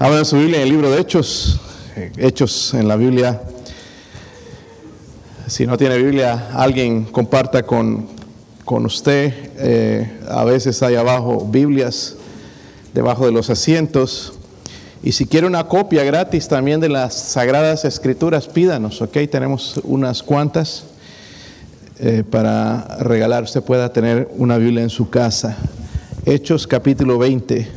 Abran su Biblia en el libro de Hechos. Hechos en la Biblia. Si no tiene Biblia, alguien comparta con usted. A veces hay abajo Biblias debajo de los asientos. Y si quiere una copia gratis también de las Sagradas Escrituras, pídanos, ¿ok? Tenemos unas cuantas para regalar. Usted pueda tener una Biblia en su casa. Hechos capítulo 20.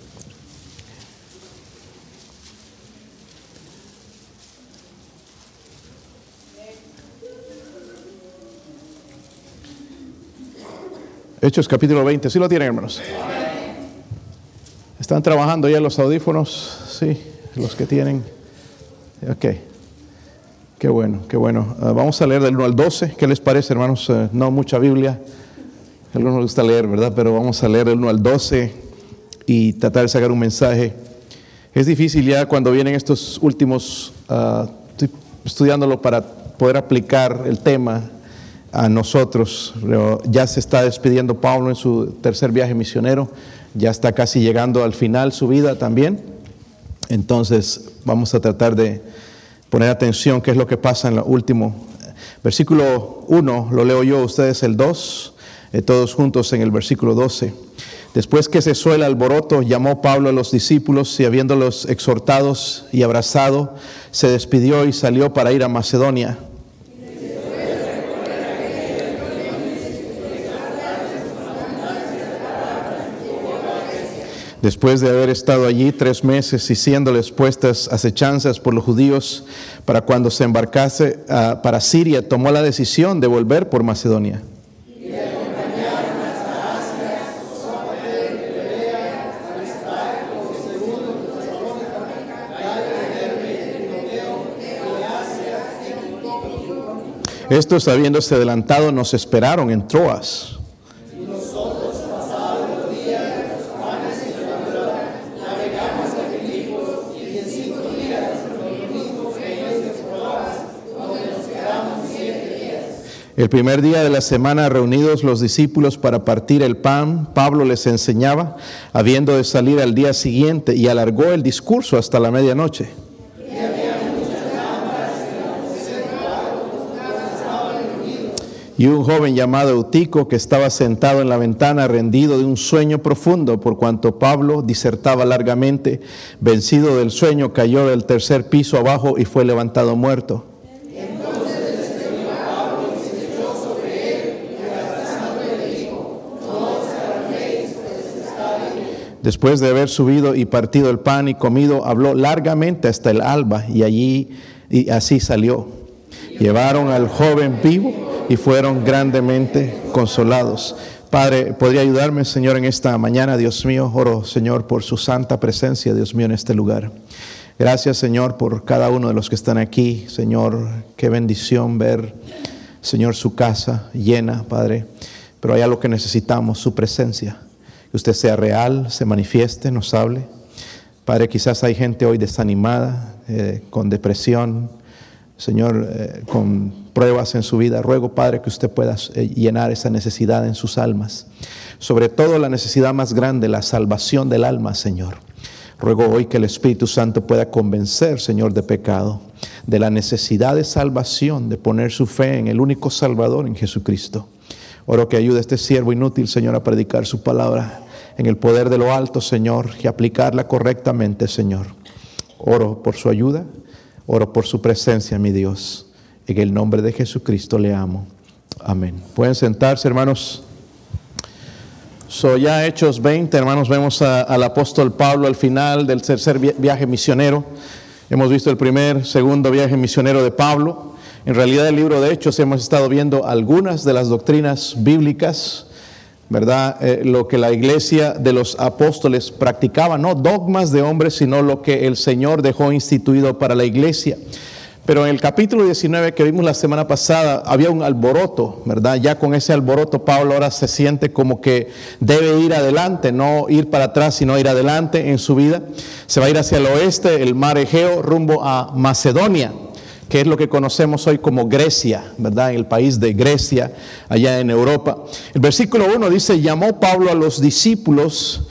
Hechos capítulo 20, ¿sí lo tienen, hermanos? ¿Están trabajando ya los audífonos? Sí, los que tienen. Ok, qué bueno, qué bueno. Vamos a leer del 1 al 12, ¿qué les parece, hermanos? No mucha Biblia, a algunos les gusta leer, ¿verdad? Pero vamos a leer del 1 al 12 y tratar de sacar un mensaje. Es difícil ya cuando vienen estos últimos, estoy estudiándolo para poder aplicar el tema a nosotros. Ya se está despidiendo Pablo en su tercer viaje misionero, ya está casi llegando al final su vida también. Entonces vamos a tratar de poner atención qué es lo que pasa en el último versículo 1, lo leo yo, ustedes el 2, todos juntos en el versículo 12. Después que cesó el alboroto, llamó Pablo a los discípulos y habiéndolos exhortados y abrazado, se despidió y salió para ir a Macedonia. Después de haber estado allí 3 meses y siéndoles puestas acechanzas por los judíos para cuando se embarcase para Siria, tomó la decisión de volver por Macedonia. Estos, habiéndose adelantado, nos esperaron en Troas. El primer día de la semana, reunidos los discípulos para partir el pan, Pablo les enseñaba, habiendo de salir al día siguiente, y alargó el discurso hasta la medianoche. Y un joven llamado Eutico, que estaba sentado en la ventana, rendido de un sueño profundo, por cuanto Pablo disertaba largamente, vencido del sueño, cayó del tercer piso abajo y fue levantado muerto. Después de haber subido y partido el pan y comido, habló largamente hasta el alba, y así salió. Llevaron al joven vivo y fueron grandemente consolados. Padre, ¿podría ayudarme, Señor, en esta mañana? Dios mío, oro, Señor, por su santa presencia, Dios mío, en este lugar. Gracias, Señor, por cada uno de los que están aquí. Señor, qué bendición ver, Señor, su casa llena, Padre. Pero hay algo que necesitamos, su presencia. Que usted sea real, se manifieste, nos hable. Padre, quizás hay gente hoy desanimada, con depresión, Señor, con pruebas en su vida. Ruego, Padre, que usted pueda llenar esa necesidad en sus almas. Sobre todo la necesidad más grande, la salvación del alma, Señor. Ruego hoy que el Espíritu Santo pueda convencer, Señor, de pecado, de la necesidad de salvación, de poner su fe en el único Salvador, en Jesucristo. Oro que ayude a este siervo inútil, Señor, a predicar su palabra en el poder de lo alto, Señor, y aplicarla correctamente, Señor. Oro por su ayuda, oro por su presencia, mi Dios. En el nombre de Jesucristo le amo. Amén. Pueden sentarse, hermanos. Ya Hechos 20, hermanos, vemos al apóstol Pablo al final del tercer viaje misionero. Hemos visto el primer, segundo viaje misionero de Pablo. En realidad, el libro de Hechos hemos estado viendo algunas de las doctrinas bíblicas, ¿verdad? Lo que la iglesia de los apóstoles practicaba, no dogmas de hombres, sino lo que el Señor dejó instituido para la iglesia. Pero en el capítulo 19 que vimos la semana pasada, había un alboroto, ¿verdad? Ya con ese alboroto, Pablo ahora se siente como que debe ir adelante, no ir para atrás, sino ir adelante en su vida. Se va a ir hacia el oeste, el mar Egeo, rumbo a Macedonia, que es lo que conocemos hoy como Grecia, ¿verdad? En el país de Grecia, allá en Europa. El versículo 1 dice, llamó Pablo a los discípulos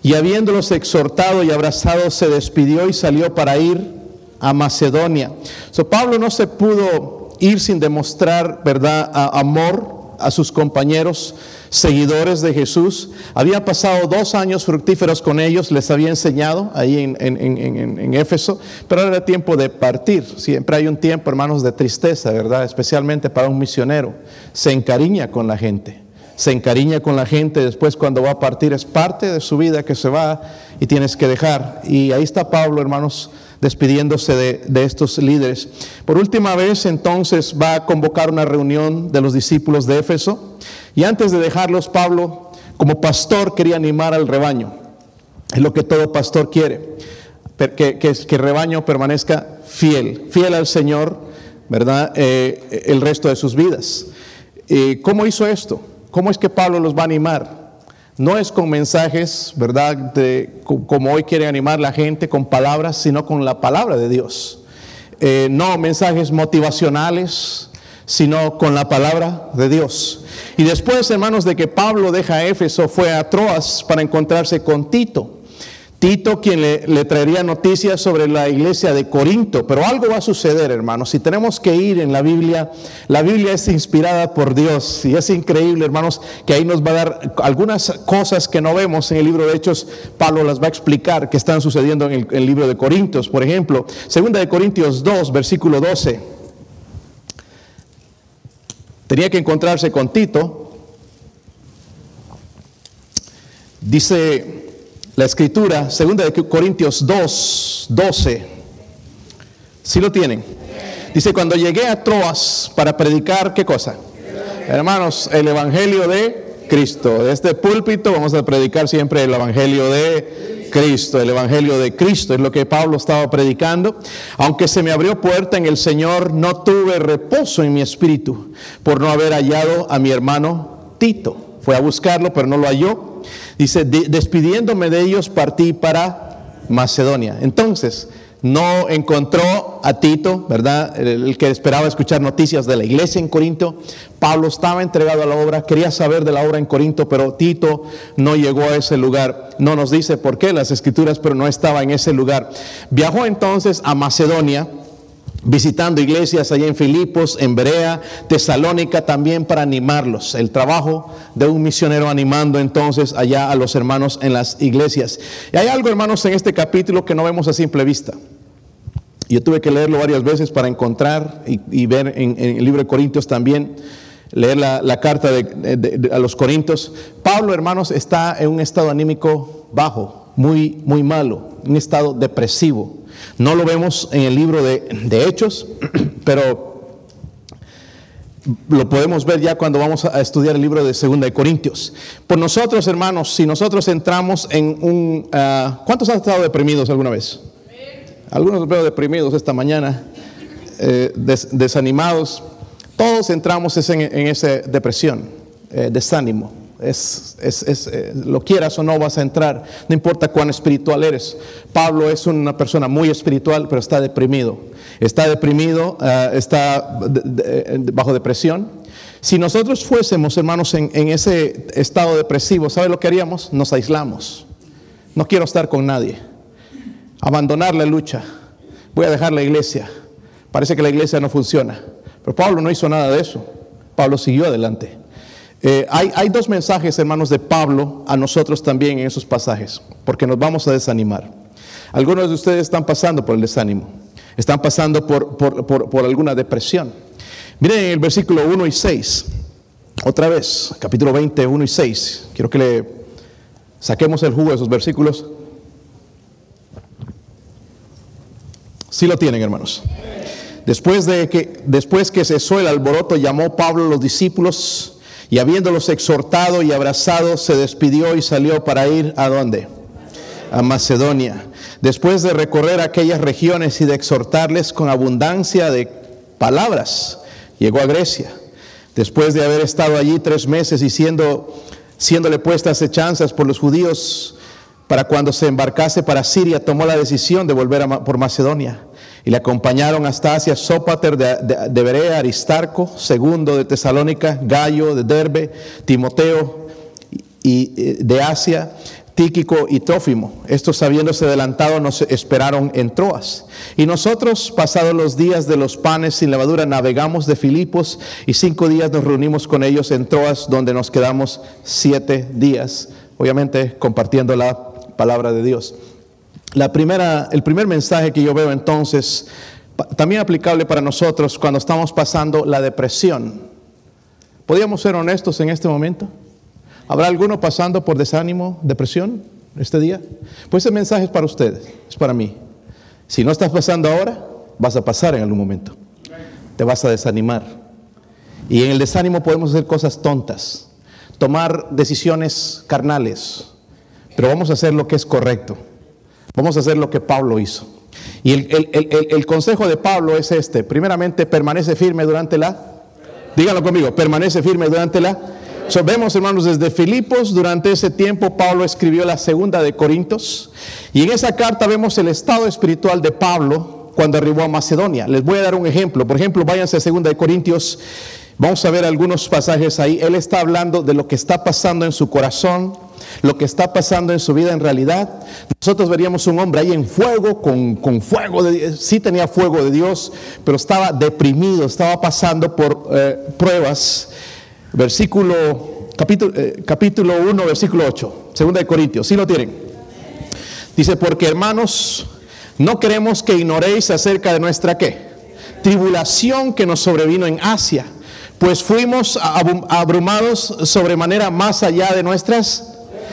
Y habiéndolos exhortado y abrazado, se despidió y salió para ir a Macedonia. Pablo no se pudo ir sin demostrar, ¿verdad?, amor a sus compañeros, seguidores de Jesús. Había pasado 2 años fructíferos con ellos, les había enseñado ahí en Éfeso, pero ahora era tiempo de partir. Siempre hay un tiempo, hermanos, de tristeza, ¿verdad?, especialmente para un misionero. Se encariña con la gente. Después cuando va a partir es parte de su vida que se va y tienes que dejar. Y ahí está Pablo, hermanos, despidiéndose de estos líderes. Por última vez, entonces, va a convocar una reunión de los discípulos de Éfeso. Y antes de dejarlos, Pablo, como pastor, quería animar al rebaño. Es lo que todo pastor quiere, que el rebaño permanezca fiel al Señor, ¿verdad?, el resto de sus vidas. ¿Cómo hizo esto? ¿Cómo es que Pablo los va a animar? No es con mensajes, ¿verdad?, como hoy quiere animar la gente con palabras, sino con la palabra de Dios. No mensajes motivacionales, sino con la palabra de Dios. Y después, hermanos, de que Pablo deja Éfeso, fue a Troas para encontrarse con Tito. Tito, quien le traería noticias sobre la iglesia de Corinto. Pero algo va a suceder, hermanos. Si tenemos que ir en la Biblia es inspirada por Dios. Y es increíble, hermanos, que ahí nos va a dar algunas cosas que no vemos en el libro de Hechos. Pablo las va a explicar que están sucediendo en el libro de Corintios. Por ejemplo, 2 de Corintios 2, versículo 12. Tenía que encontrarse con Tito. Dice la Escritura, 2 de Corintios 2, 12. ¿Sí lo tienen? Dice, cuando llegué a Troas para predicar, ¿qué cosa? Hermanos, el Evangelio de Cristo. De este púlpito vamos a predicar siempre el Evangelio de Cristo. El Evangelio de Cristo es lo que Pablo estaba predicando. Aunque se me abrió puerta en el Señor, no tuve reposo en mi espíritu por no haber hallado a mi hermano Tito. Fue a buscarlo, pero no lo halló. Dice, despidiéndome de ellos, partí para Macedonia. Entonces, no encontró a Tito, ¿verdad?, el que esperaba escuchar noticias de la iglesia en Corinto. Pablo estaba entregado a la obra, quería saber de la obra en Corinto, pero Tito no llegó a ese lugar. No nos dice por qué las Escrituras, pero no estaba en ese lugar. Viajó entonces a Macedonia, visitando iglesias allá en Filipos, en Berea, Tesalónica, también para animarlos. El trabajo de un misionero animando entonces allá a los hermanos en las iglesias. Y hay algo, hermanos, en este capítulo que no vemos a simple vista. Yo tuve que leerlo varias veces para encontrar y ver en el libro de Corintios también, leer la carta a los Corintios. Pablo, hermanos, está en un estado anímico bajo, muy, muy malo, un estado depresivo. No lo vemos en el libro de Hechos, pero lo podemos ver ya cuando vamos a estudiar el libro de 2 de Corintios. Por nosotros, hermanos, si nosotros entramos en un... ¿cuántos han estado deprimidos alguna vez? Algunos los veo deprimidos esta mañana, desanimados. Todos entramos en esa depresión, desánimo. Lo quieras o no, vas a entrar, no importa cuán espiritual eres. Pablo es una persona muy espiritual, pero está deprimido, está bajo depresión. Si nosotros fuésemos, hermanos, en ese estado depresivo, ¿sabe lo que haríamos? Nos aislamos. No quiero estar con nadie, abandonar la lucha, voy a dejar la iglesia, parece que la iglesia no funciona. Pero Pablo no hizo nada de eso. Pablo siguió adelante. Hay 2 mensajes, hermanos, de Pablo a nosotros también en esos pasajes, porque nos vamos a desanimar. Algunos de ustedes están pasando por el desánimo, están pasando por alguna depresión. Miren el versículo 1 y 6, otra vez, capítulo 20, 1 y 6. Quiero que le saquemos el jugo de esos versículos. ¿Sí lo tienen, hermanos? Después que cesó el alboroto, llamó Pablo a los discípulos, y habiéndolos exhortado y abrazado, se despidió y salió para ir ¿a dónde? A Macedonia. Después de recorrer aquellas regiones y de exhortarles con abundancia de palabras, llegó a Grecia. Después de haber estado allí 3 meses y siéndole puestas acechanzas por los judíos, para cuando se embarcase para Siria, tomó la decisión de volver por Macedonia. Y le acompañaron hasta Asia Sópater de Berea, Aristarco, Segundo de Tesalónica, Gallo de Derbe, Timoteo y de Asia. Tíquico y Trófimo. Estos, habiéndose adelantado, nos esperaron en Troas. Y nosotros, pasados los días de los panes sin levadura, navegamos de Filipos, y 5 días nos reunimos con ellos en Troas, donde nos quedamos 7 días, obviamente compartiendo la palabra de Dios. El primer mensaje que yo veo entonces, también aplicable para nosotros cuando estamos pasando la depresión. ¿Podríamos ser honestos en este momento? ¿Habrá alguno pasando por desánimo, depresión este día? Pues ese mensaje es para ustedes, es para mí. Si no estás pasando ahora, vas a pasar en algún momento. Te vas a desanimar. Y en el desánimo podemos hacer cosas tontas, tomar decisiones carnales, pero vamos a hacer lo que es correcto. Vamos a hacer lo que Pablo hizo. Y el consejo de Pablo es este: primeramente, permanece firme durante díganlo conmigo, permanece firme durante vemos, hermanos, desde Filipos, durante ese tiempo Pablo escribió la 2 de Corintios, y en esa carta vemos el estado espiritual de Pablo cuando arribó a Macedonia. Les voy a dar un ejemplo. Por ejemplo, váyanse a 2 de Corintios, vamos a ver algunos pasajes ahí. Él está hablando de lo que está pasando en su corazón, lo que está pasando en su vida en realidad. Nosotros veríamos un hombre ahí en fuego, con fuego de Dios. Sí tenía fuego de Dios, pero estaba deprimido, estaba pasando por pruebas. Capítulo 1, versículo 8, 2 de Corintios, ¿sí lo tienen? Dice: porque, hermanos, no queremos que ignoréis acerca de nuestra tribulación que nos sobrevino en Asia, pues fuimos abrumados sobremanera más allá de nuestras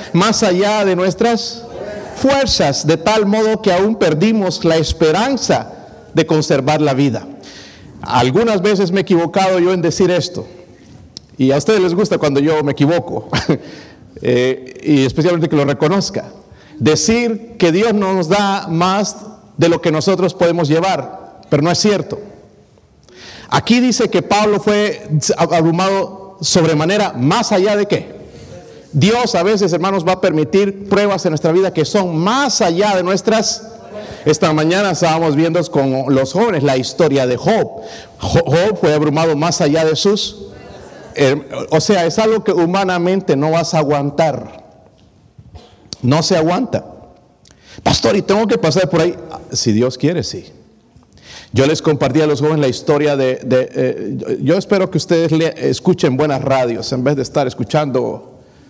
fuerzas, de tal modo que aún perdimos la esperanza de conservar la vida. Algunas veces me he equivocado yo en decir esto, y a ustedes les gusta cuando yo me equivoco, y especialmente que lo reconozca. Decir que Dios no nos da más de lo que nosotros podemos llevar, pero no es cierto. Aquí dice que Pablo fue abrumado sobremanera más allá de Dios a veces, hermanos, va a permitir pruebas en nuestra vida que son más allá de nuestras. Esta mañana estábamos viendo con los jóvenes la historia de Job. Job fue abrumado más allá de sus. O sea, es algo que humanamente no vas a aguantar. No se aguanta. Pastor, ¿y tengo que pasar por ahí? Si Dios quiere, sí. Yo les compartí a los jóvenes la historia yo espero que ustedes escuchen buenas radios en vez de estar escuchando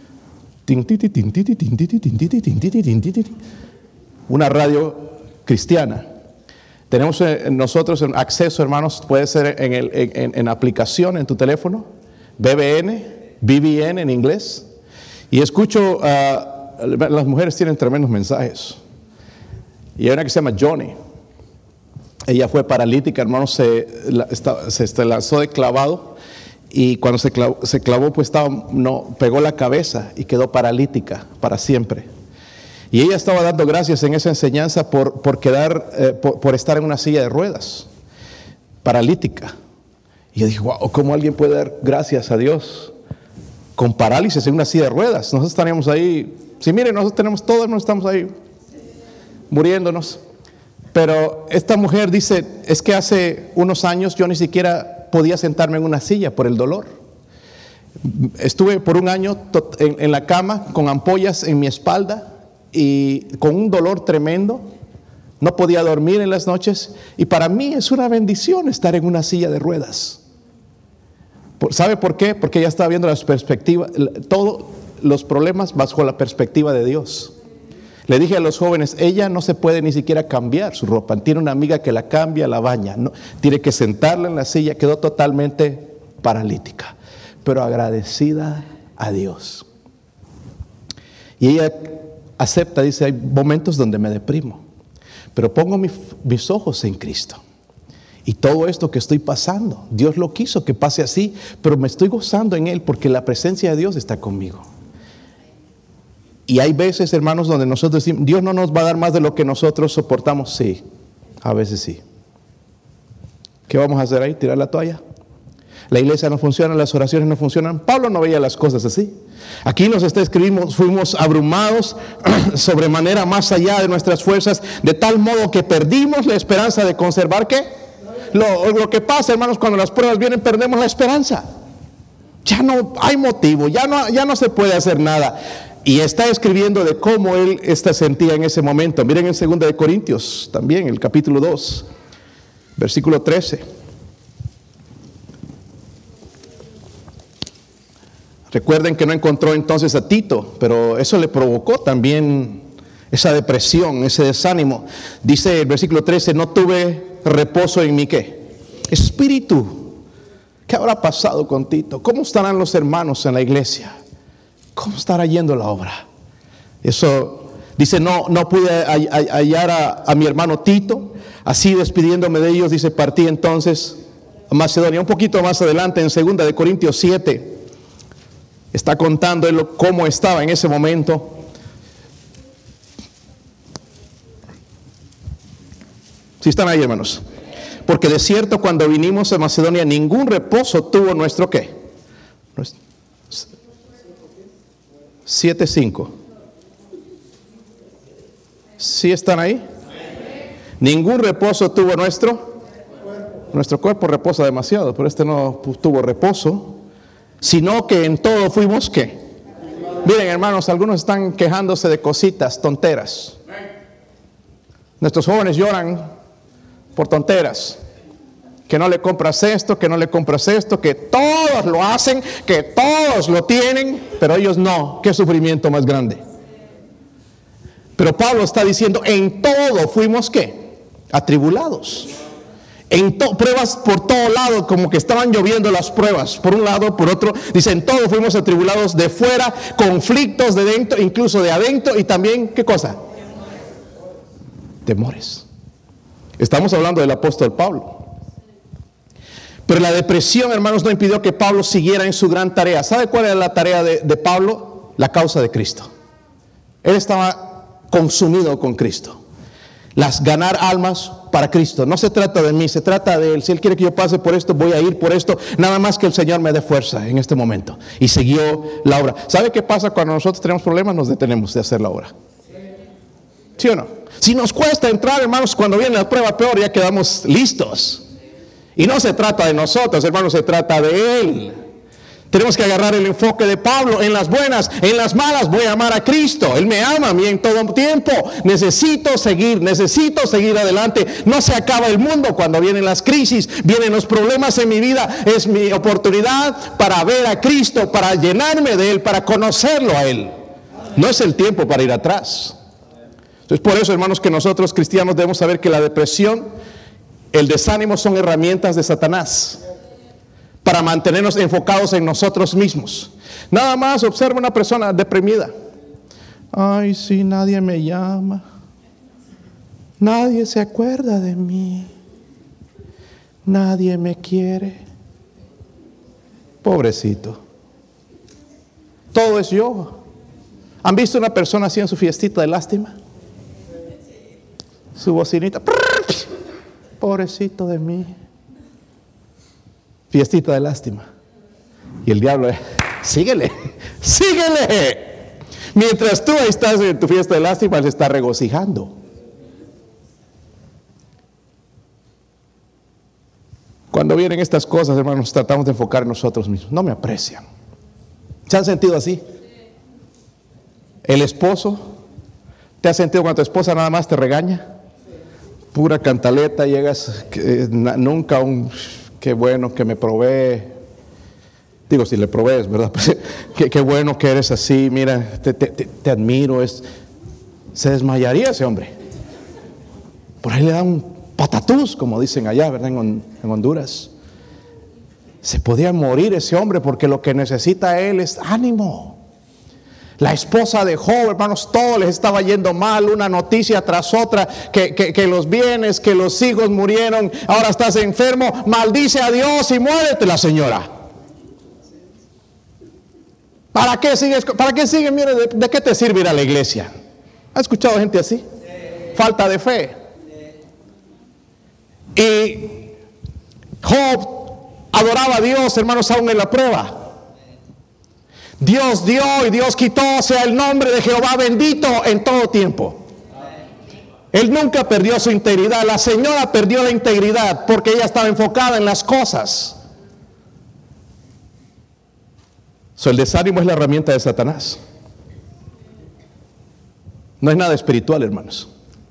una radio cristiana. Tenemos nosotros nosotros acceso, hermanos, puede ser en aplicación en tu teléfono, BBN en inglés, y escucho, las mujeres tienen tremendos mensajes. Y hay una que se llama Johnny. Ella fue paralítica, hermanos, se lanzó de clavado, y cuando se clavó pues pegó la cabeza y quedó paralítica para siempre. Y ella estaba dando gracias en esa enseñanza por estar en una silla de ruedas, paralítica. Y yo dije, wow, ¿cómo alguien puede dar gracias a Dios con parálisis en una silla de ruedas? Nosotros estaríamos ahí, sí, miren, nosotros estamos ahí muriéndonos. Pero esta mujer dice, es que hace unos años yo ni siquiera podía sentarme en una silla por el dolor. Estuve por un año en la cama con ampollas en mi espalda y con un dolor tremendo. No podía dormir en las noches, y para mí es una bendición estar en una silla de ruedas. ¿Sabe por qué? Porque ella estaba viendo las perspectivas, todos los problemas bajo la perspectiva de Dios. Le dije a los jóvenes, ella no se puede ni siquiera cambiar su ropa. Tiene una amiga que la cambia, la baña. No, tiene que sentarla en la silla. Quedó totalmente paralítica, pero agradecida a Dios. Y ella acepta, dice, hay momentos donde me deprimo, pero pongo mis ojos en Cristo. Y todo esto que estoy pasando, Dios lo quiso que pase así, pero me estoy gozando en Él porque la presencia de Dios está conmigo. Y hay veces, hermanos, donde nosotros decimos, Dios no nos va a dar más de lo que nosotros soportamos. Sí, a veces sí. ¿Qué vamos a hacer ahí? ¿Tirar la toalla? La iglesia no funciona, las oraciones no funcionan. Pablo no veía las cosas así. Aquí nos está escribiendo, fuimos abrumados sobremanera más allá de nuestras fuerzas, de tal modo que perdimos la esperanza de conservar ¿qué? Lo que pasa, hermanos, cuando las pruebas vienen, perdemos la esperanza. Ya no hay motivo, ya no se puede hacer nada. Y está escribiendo de cómo él sentía en ese momento. Miren en 2 de Corintios, también el capítulo 2, versículo 13. Recuerden que no encontró entonces a Tito, pero eso le provocó también esa depresión, ese desánimo. Dice el versículo 13, no tuve reposo en mi ¿qué? Espíritu. ¿Qué habrá pasado con Tito? ¿Cómo estarán los hermanos en la iglesia? ¿Cómo estará yendo la obra? Eso dice, no pude hallar a mi hermano Tito. Así despidiéndome de ellos, dice, partí entonces a Macedonia. Un poquito más adelante, en 2 de Corintios 7, está contando él cómo estaba en ese momento. ¿Sí están ahí, hermanos? Porque de cierto, cuando vinimos a Macedonia, ningún reposo tuvo nuestro ¿qué? 7:5. ¿Sí están ahí? Ningún reposo tuvo nuestro cuerpo reposa demasiado, pero este no tuvo reposo, sino que en todo fuimos ¿qué? Miren, hermanos, algunos están quejándose de cositas, tonteras. Nuestros jóvenes lloran por tonteras. Que no le compras esto, que no le compras esto, que todos lo hacen, que todos lo tienen, pero ellos no. Qué sufrimiento más grande. Pero Pablo está diciendo, en todo fuimos ¿qué? Atribulados. Pruebas por todo lado, como que estaban lloviendo las pruebas, por un lado, por otro. Dice, en todo fuimos atribulados, de fuera, conflictos de dentro, incluso de adentro, y también, ¿qué cosa? Temores. Estamos hablando del apóstol Pablo. Pero la depresión, hermanos, no impidió que Pablo siguiera en su gran tarea. ¿Sabe cuál era la tarea de Pablo? La causa de Cristo. Él estaba consumido con Cristo. Ganar almas para Cristo. No se trata de mí, se trata de Él. Si Él quiere que yo pase por esto, voy a ir por esto. Nada más que el Señor me dé fuerza en este momento. Y siguió la obra. ¿Sabe qué pasa cuando nosotros tenemos problemas? Nos detenemos de hacer la obra. ¿Sí o no? Si nos cuesta entrar, hermanos, cuando viene la prueba peor, ya quedamos listos. Y no se trata de nosotros, hermanos, se trata de Él. Tenemos que agarrar el enfoque de Pablo. En las buenas, en las malas, voy a amar a Cristo. Él me ama a mí en todo tiempo. Necesito seguir adelante. No se acaba el mundo cuando vienen las crisis, vienen los problemas en mi vida. Es mi oportunidad para ver a Cristo, para llenarme de Él, para conocerlo a Él. No es el tiempo para ir atrás. Entonces, por eso, hermanos, que nosotros cristianos debemos saber que la depresión, el desánimo son herramientas de Satanás para mantenernos enfocados en nosotros mismos. Nada más observa una persona deprimida. Ay, sí, nadie me llama. Nadie se acuerda de mí. Nadie me quiere. Pobrecito. Todo es yo. ¿Han visto una persona así en su fiestita de lástima? Su bocinita. Pobrecito de mí. Fiestita de lástima. Y el diablo, síguele. Mientras tú estás en tu fiesta de lástima, él se está regocijando. Cuando vienen estas cosas, hermanos, tratamos de enfocar en nosotros mismos. No me aprecian. ¿Se han sentido así? El esposo, ¿te has sentido cuando tu esposa nada más te regaña? Pura cantaleta, llegas, nunca qué bueno que me provee. Digo, si le provees, ¿verdad? Pues, qué bueno que eres así, mira, te admiro. Se desmayaría ese hombre. Por ahí le dan un patatús, como dicen allá, ¿verdad? En Honduras. Se podía morir ese hombre porque lo que necesita él es ánimo. La esposa de Job, hermanos, todo les estaba yendo mal, una noticia tras otra, que los bienes, que los hijos murieron, ahora estás enfermo, maldice a Dios y muérete la señora. ¿Para qué sigues? Mire, ¿de qué te sirve ir a la iglesia? ¿Has escuchado gente así? Falta de fe. Y Job adoraba a Dios, hermanos, aún en la prueba. Dios dio y Dios quitó, sea el nombre de Jehová bendito en todo tiempo. Él nunca perdió su integridad. La señora perdió la integridad porque ella estaba enfocada en las cosas. El desánimo es la herramienta de Satanás. No es nada espiritual, hermanos.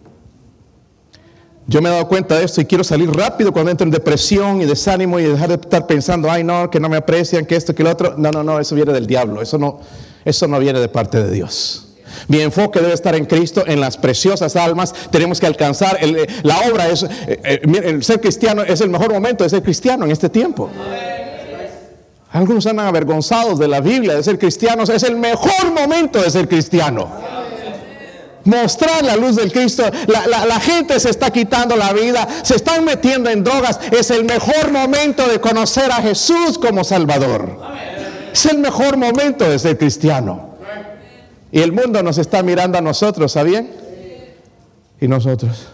Yo me he dado cuenta de esto y quiero salir rápido cuando entro en depresión y desánimo y dejar de estar pensando, ay no, que no me aprecian, que esto, que lo otro. No, eso viene del diablo. Eso no viene de parte de Dios. Mi enfoque debe estar en Cristo, en las preciosas almas. Tenemos que alcanzar, la obra es, el ser cristiano es el mejor momento de ser cristiano en este tiempo. Algunos andan avergonzados de la Biblia, de ser cristianos. Es el mejor momento de ser cristiano. Mostrar la luz del Cristo. La gente se está quitando la vida, se están metiendo en drogas. Es el mejor momento de conocer a Jesús como Salvador. Es el mejor momento de ser cristiano. Y el mundo nos está mirando a nosotros, ¿sabían? Y nosotros,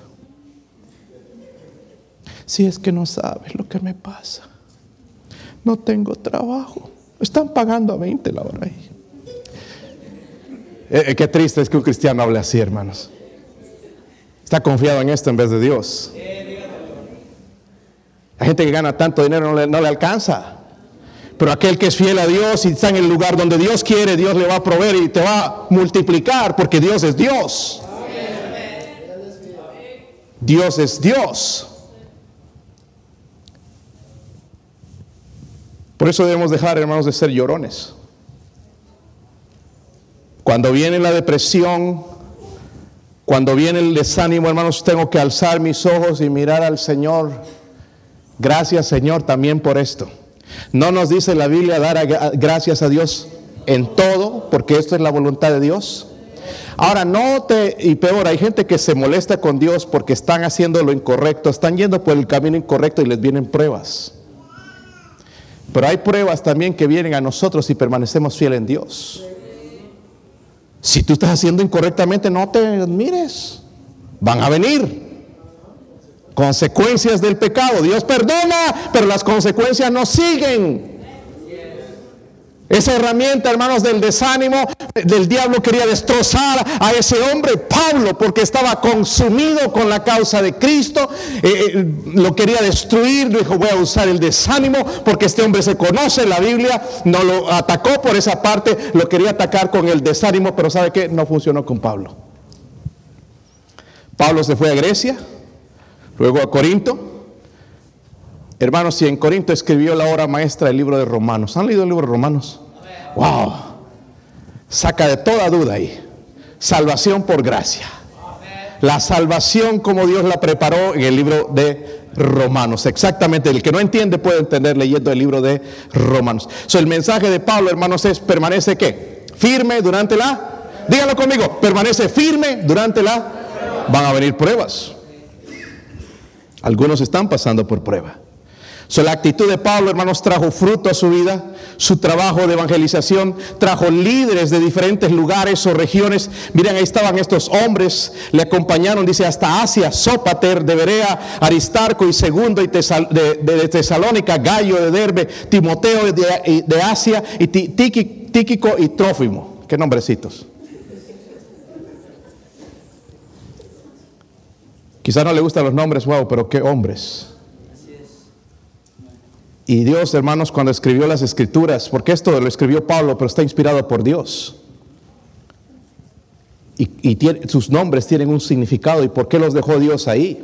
si es que no sabes lo que me pasa, no tengo trabajo, están pagando a 20 la hora ahí. Qué triste es que un cristiano hable así, hermanos. Está confiado en esto en vez de Dios. La gente que gana tanto dinero no le alcanza. Pero aquel que es fiel a Dios y está en el lugar donde Dios quiere, Dios le va a proveer y te va a multiplicar, porque Dios es Dios. Dios es Dios. Por eso debemos dejar, hermanos, de ser llorones. Cuando viene la depresión, cuando viene el desánimo, hermanos, tengo que alzar mis ojos y mirar al Señor. Gracias, Señor, también por esto. No nos dice la Biblia dar gracias a Dios en todo, porque esto es la voluntad de Dios. Ahora, y peor, hay gente que se molesta con Dios porque están haciendo lo incorrecto, están yendo por el camino incorrecto y les vienen pruebas. Pero hay pruebas también que vienen a nosotros si permanecemos fieles en Dios. Si tú estás haciendo incorrectamente, no te admires. Van a venir consecuencias del pecado. Dios perdona, pero las consecuencias no siguen. Esa herramienta, hermanos, del desánimo del diablo quería destrozar a ese hombre, Pablo, porque estaba consumido con la causa de Cristo. Lo quería destruir. Dijo, voy a usar el desánimo porque este hombre se conoce. La Biblia no lo atacó por esa parte, lo quería atacar con el desánimo, pero ¿sabe qué? No funcionó con Pablo. Pablo se fue a Grecia, luego a Corinto. Hermanos, si en Corinto escribió la obra maestra del libro de Romanos. ¿Han leído el libro de Romanos? ¡Wow! Saca de toda duda ahí. Salvación por gracia. La salvación como Dios la preparó en el libro de Romanos. Exactamente. El que no entiende puede entender leyendo el libro de Romanos. El mensaje de Pablo, hermanos, es: permanece ¿qué? Firme durante díganlo conmigo, permanece firme durante van a venir pruebas. Algunos están pasando por prueba. La actitud de Pablo, hermanos, trajo fruto a su vida. Su trabajo de evangelización trajo líderes de diferentes lugares o regiones. Miren, ahí estaban estos hombres, le acompañaron, dice, hasta Asia: Sópater de Berea, Aristarco y Segundo de Tesalónica, Gallo de Derbe, Timoteo de Asia y Tíquico y Trófimo. Qué nombrecitos. Quizás no le gustan los nombres, wow, pero qué hombres. Y Dios, hermanos, cuando escribió las Escrituras, porque esto lo escribió Pablo, pero está inspirado por Dios. Y sus nombres tienen un significado. ¿Y por qué los dejó Dios ahí?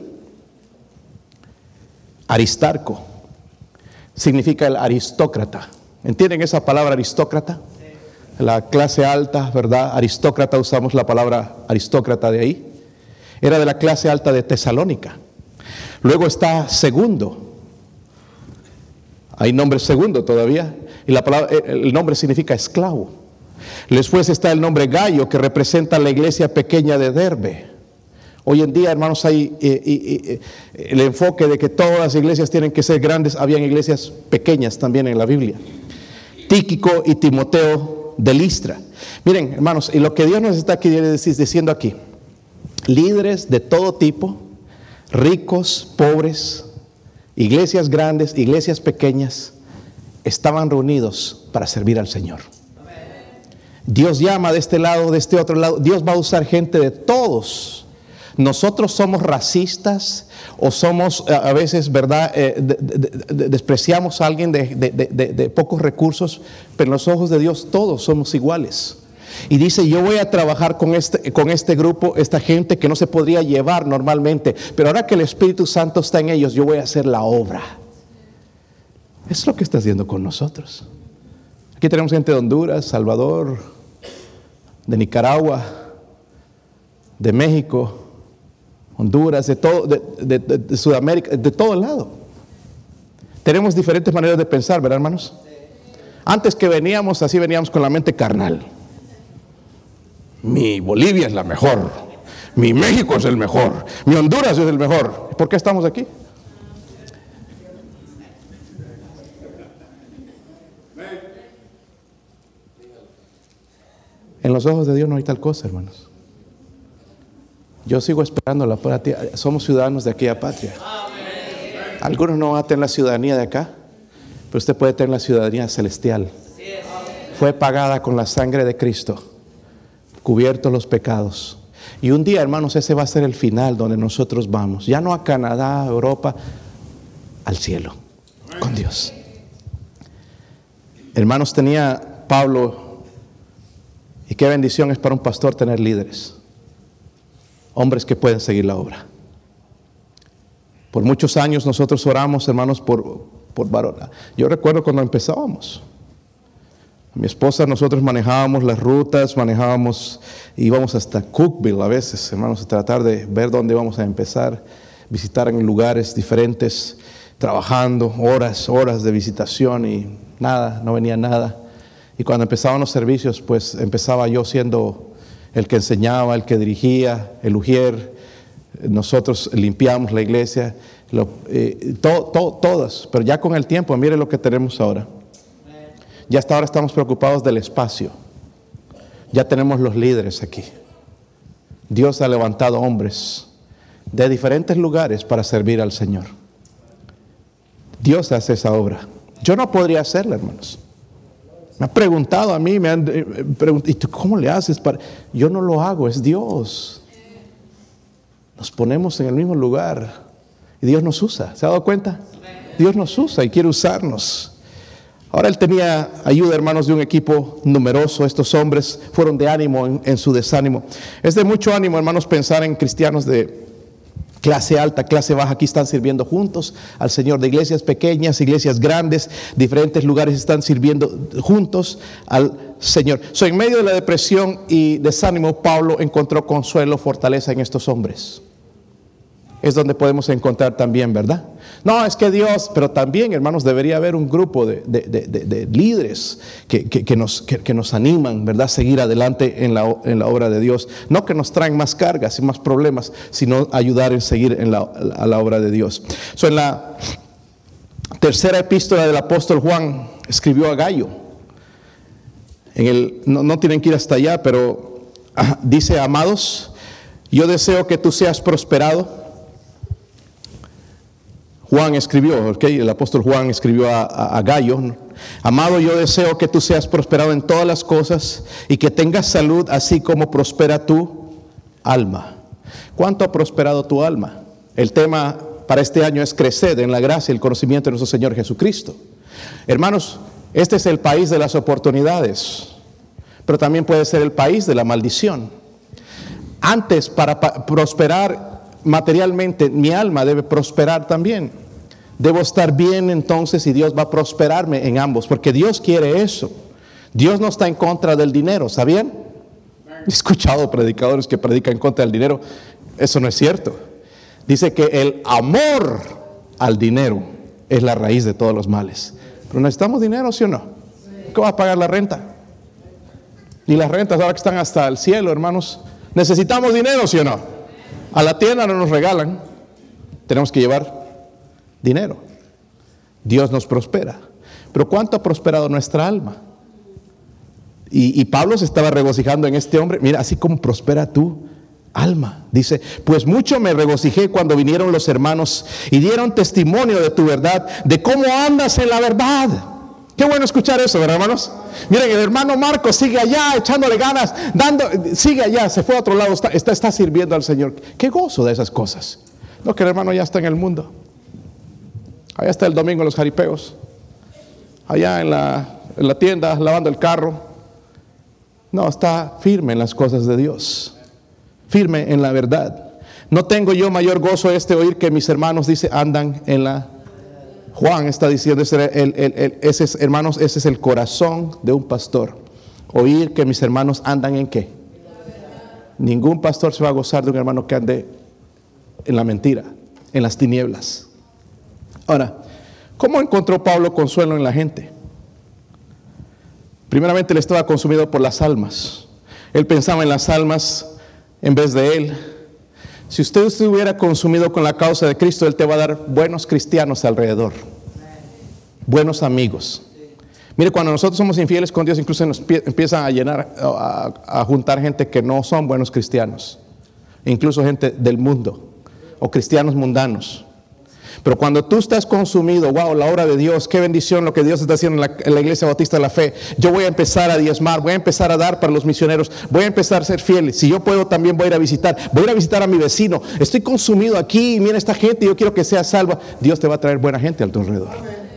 Aristarco significa el aristócrata. ¿Entienden esa palabra aristócrata? La clase alta, ¿verdad? Aristócrata, usamos la palabra aristócrata de ahí. Era de la clase alta de Tesalónica. Luego está Segundo. Hay nombre Segundo todavía. Y el nombre significa esclavo. Después está el nombre Gallo, que representa la iglesia pequeña de Derbe. Hoy en día, hermanos, hay el enfoque de que todas las iglesias tienen que ser grandes. Habían iglesias pequeñas también en la Biblia. Tíquico y Timoteo de Listra. Miren, hermanos, y lo que Dios nos está aquí diciendo aquí: líderes de todo tipo, ricos, pobres, iglesias grandes, iglesias pequeñas, estaban reunidos para servir al Señor. Dios llama de este lado, de este otro lado. Dios va a usar gente de todos. Nosotros somos racistas o somos a veces, ¿verdad? Despreciamos a alguien de pocos recursos, pero en los ojos de Dios todos somos iguales. Y dice, yo voy a trabajar con este grupo, esta gente que no se podría llevar normalmente, pero ahora que el Espíritu Santo está en ellos, yo voy a hacer la obra. Eso es lo que está haciendo con nosotros. Aquí tenemos gente de Honduras, Salvador, de Nicaragua, de México, Honduras, de Sudamérica, de todo el lado. Tenemos diferentes maneras de pensar, ¿verdad, hermanos? Antes que veníamos, así veníamos con la mente carnal. Mi Bolivia es la mejor, mi México es el mejor, mi Honduras es el mejor. ¿Por qué estamos aquí? En los ojos de Dios no hay tal cosa, hermanos. Yo sigo esperando la patria. Somos ciudadanos de aquella patria. Algunos no van a tener la ciudadanía de acá, pero usted puede tener la ciudadanía celestial. Fue pagada con la sangre de Cristo, cubiertos los pecados. Y un día, hermanos, ese va a ser el final donde nosotros vamos. Ya no a Canadá, a Europa, al cielo, con Dios. Hermanos, tenía Pablo, y qué bendición es para un pastor tener líderes, hombres que pueden seguir la obra. Por muchos años nosotros oramos, hermanos, por varones. Yo recuerdo cuando empezábamos, mi esposa, nosotros manejábamos las rutas, íbamos hasta Cookville a veces, hermanos, a tratar de ver dónde íbamos a empezar, visitar en lugares diferentes, trabajando, horas de visitación y nada, no venía nada. Y cuando empezaban los servicios, pues empezaba yo siendo el que enseñaba, el que dirigía, el ujier. Nosotros limpiamos la iglesia, todas. Pero ya con el tiempo, mire lo que tenemos ahora. Ya hasta ahora estamos preocupados del espacio. Ya tenemos los líderes aquí. Dios ha levantado hombres de diferentes lugares para servir al Señor. Dios hace esa obra. Yo no podría hacerla, hermanos. Me han preguntado a mí, ¿y tú cómo le haces? Yo no lo hago, es Dios. Nos ponemos en el mismo lugar y Dios nos usa. ¿Se ha dado cuenta? Dios nos usa y quiere usarnos. Ahora él tenía ayuda, hermanos, de un equipo numeroso. Estos hombres fueron de ánimo en su desánimo. Es de mucho ánimo, hermanos, pensar en cristianos de clase alta, clase baja. Aquí están sirviendo juntos al Señor, de iglesias pequeñas, iglesias grandes, diferentes lugares están sirviendo juntos al Señor. En medio de la depresión y desánimo, Pablo encontró consuelo, fortaleza en estos hombres. Es donde podemos encontrar también, ¿verdad? No, es que Dios, pero también, hermanos, debería haber un grupo de líderes que nos animan, ¿verdad? Seguir adelante en la obra de Dios. No que nos traen más cargas y más problemas, sino ayudar en seguir a la obra de Dios. En la tercera epístola del apóstol Juan, escribió a Gallo. No tienen que ir hasta allá, pero dice: amados, yo deseo que tú seas prosperado. Juan escribió, el apóstol Juan escribió a Gallo: amado, yo deseo que tú seas prosperado en todas las cosas y que tengas salud, así como prospera tu alma. ¿Cuánto ha prosperado tu alma? El tema para este año es crecer en la gracia y el conocimiento de nuestro Señor Jesucristo. Hermanos, este es el país de las oportunidades, pero también puede ser el país de la maldición. Antes, para prosperar materialmente, mi alma debe prosperar también. Debo estar bien entonces y Dios va a prosperarme en ambos, porque Dios quiere eso. Dios no está en contra del dinero, ¿sabían? He escuchado predicadores que predican en contra del dinero. Eso no es cierto. Dice que el amor al dinero es la raíz de todos los males. Pero necesitamos dinero, ¿sí o no? ¿Cómo va a pagar la renta? Y las rentas ahora que están hasta el cielo, hermanos. ¿Necesitamos dinero, sí o no? A la tienda no nos regalan, tenemos que llevar dinero. Dios nos prospera. Pero ¿cuánto ha prosperado nuestra alma? Y Pablo se estaba regocijando en este hombre. Mira, así como prospera tu alma. Dice: pues mucho me regocijé cuando vinieron los hermanos y dieron testimonio de tu verdad, de cómo andas en la verdad. Qué bueno escuchar eso, ¿verdad, hermanos? Miren, el hermano Marcos sigue allá echándole ganas, sigue allá, se fue a otro lado, está sirviendo al Señor. Qué gozo de esas cosas. No, que el hermano ya está en el mundo. Allá está el domingo en los jaripeos, allá en la tienda lavando el carro. No, está firme en las cosas de Dios, firme en la verdad. No tengo yo mayor gozo oír que mis hermanos, dice, andan en la... Juan está diciendo, hermanos, ese es el corazón de un pastor. Oír que mis hermanos andan en ¿qué? Ningún pastor se va a gozar de un hermano que ande en la mentira, en las tinieblas. Ahora, ¿cómo encontró Pablo consuelo en la gente? Primeramente, él estaba consumido por las almas. Él pensaba en las almas en vez de él. Si usted estuviera consumido con la causa de Cristo, Él te va a dar buenos cristianos alrededor, buenos amigos. Mire, cuando nosotros somos infieles con Dios, incluso nos empiezan a llenar, a juntar gente que no son buenos cristianos, incluso gente del mundo o cristianos mundanos. Pero cuando tú estás consumido, wow, la obra de Dios, qué bendición lo que Dios está haciendo en la Iglesia Bautista de la Fe. Yo voy a empezar a diezmar, voy a empezar a dar para los misioneros, voy a empezar a ser fiel. Si yo puedo, también voy a ir a visitar a mi vecino. Estoy consumido aquí, mira esta gente, yo quiero que sea salva. Dios te va a traer buena gente a tu alrededor.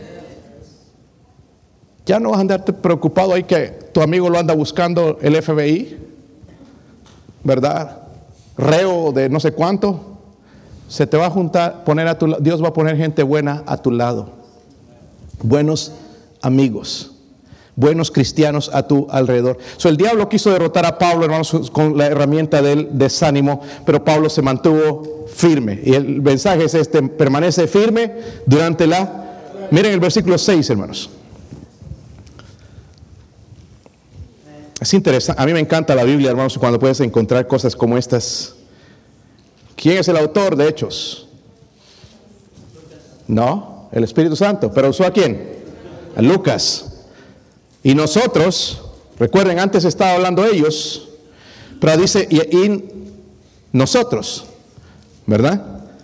Ya no vas a andarte preocupado ahí que tu amigo lo anda buscando el FBI, ¿verdad? Reo de no sé cuánto. Se te va a juntar, Dios va a poner gente buena a tu lado. Buenos amigos, buenos cristianos a tu alrededor. El diablo quiso derrotar a Pablo, hermanos, con la herramienta del desánimo, pero Pablo se mantuvo firme. Y el mensaje es permanece firme durante miren el versículo 6, hermanos. Es interesante, a mí me encanta la Biblia, hermanos, cuando puedes encontrar cosas como estas. ¿Quién es el autor de Hechos? No, el Espíritu Santo. ¿Pero usó a quién? A Lucas. Y nosotros, recuerden, antes estaba hablando ellos, pero dice, y nosotros, ¿verdad?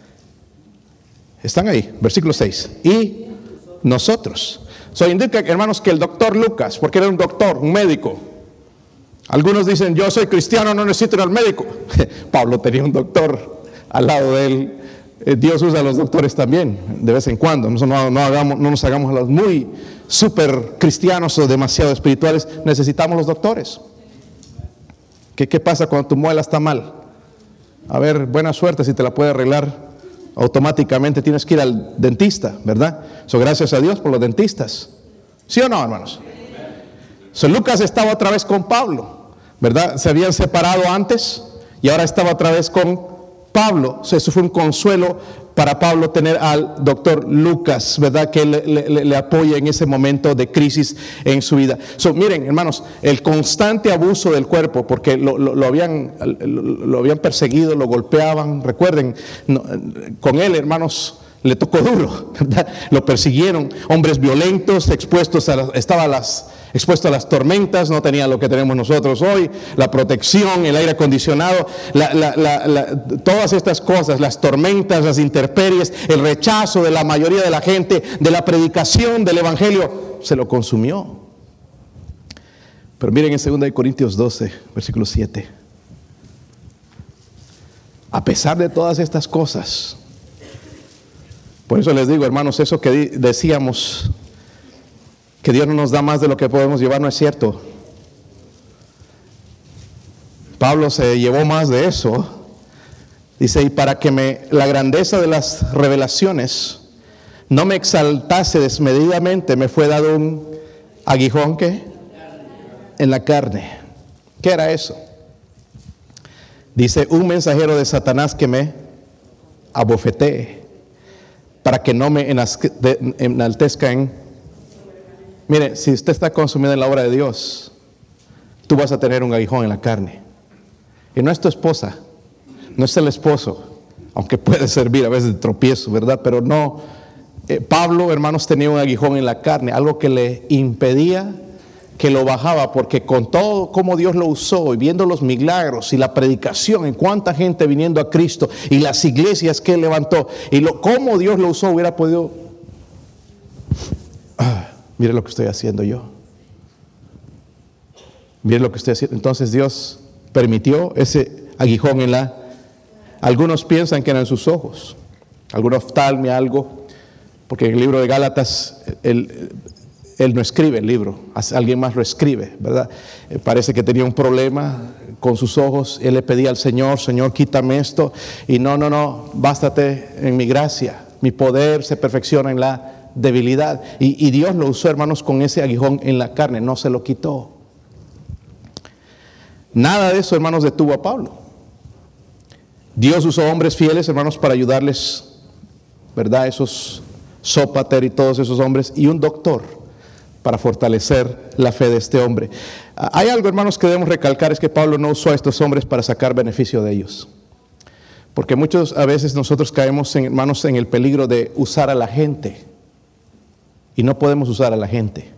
Están ahí, versículo 6. Y nosotros. Indica, hermanos, que el doctor Lucas, porque era un doctor, un médico. Algunos dicen, yo soy cristiano, no necesito ir al médico. Pablo tenía un doctor al lado de él. Dios usa a los doctores también, de vez en cuando. No nos hagamos los muy super cristianos o demasiado espirituales. Necesitamos los doctores. ¿Qué pasa cuando tu muela está mal? A ver, buena suerte si te la puede arreglar. Automáticamente tienes que ir al dentista, ¿verdad? Gracias a Dios por los dentistas. ¿Sí o no, hermanos? Lucas estaba otra vez con Pablo, ¿verdad? Se habían separado antes y ahora estaba otra vez con Pablo. Eso fue un consuelo para Pablo tener al doctor Lucas, ¿verdad? Que le apoya en ese momento de crisis en su vida. Miren, hermanos, el constante abuso del cuerpo, porque lo habían perseguido, lo golpeaban. Recuerden, con él, hermanos, le tocó duro, ¿verdad? Lo persiguieron, hombres violentos, expuestos a las tormentas, no tenía lo que tenemos nosotros hoy, la protección, el aire acondicionado, todas estas cosas, las tormentas, las intemperies, el rechazo de la mayoría de la gente, de la predicación del evangelio, se lo consumió. Pero miren en 2 Corintios 12, versículo 7. A pesar de todas estas cosas, por eso les digo, hermanos, eso que decíamos, que Dios no nos da más de lo que podemos llevar, no es cierto. Pablo se llevó más de eso. Dice, y para que la grandeza de las revelaciones no me exaltase desmedidamente, me fue dado un aguijón, ¿qué? En la carne. ¿Qué era eso? Dice, un mensajero de Satanás que me abofetee, para que no me enaltezca en... Mire, si usted está consumido en la obra de Dios, tú vas a tener un aguijón en la carne. Y no es tu esposa, no es el esposo, aunque puede servir a veces de tropiezo, ¿verdad? Pero no. Pablo, hermanos, tenía un aguijón en la carne, algo que le impedía, que lo bajaba, porque con todo como Dios lo usó, y viendo los milagros y la predicación, en cuánta gente viniendo a Cristo, y las iglesias que él levantó, y cómo Dios lo usó, hubiera podido... mire lo que estoy haciendo yo. Mire lo que estoy haciendo. Entonces Dios permitió ese aguijón en la... Algunos piensan que eran sus ojos, alguna oftalmia, algo, porque en el libro de Gálatas él no escribe el libro, alguien más lo escribe, ¿verdad? Parece que tenía un problema con sus ojos. Él le pedía al Señor: Señor, quítame esto. Y no, bástate en mi gracia. Mi poder se perfecciona en la debilidad. Y Dios lo usó, hermanos, con ese aguijón en la carne, no se lo quitó. Nada de eso, hermanos, detuvo a Pablo. Dios usó hombres fieles, hermanos, para ayudarles, ¿verdad? Esos Sópater y todos esos hombres, y un doctor para fortalecer la fe de este hombre. Hay algo, hermanos, que debemos recalcar: es que Pablo no usó a estos hombres para sacar beneficio de ellos. Porque a veces nosotros caemos, hermanos, en el peligro de usar a la gente. Y no podemos usar a la gente.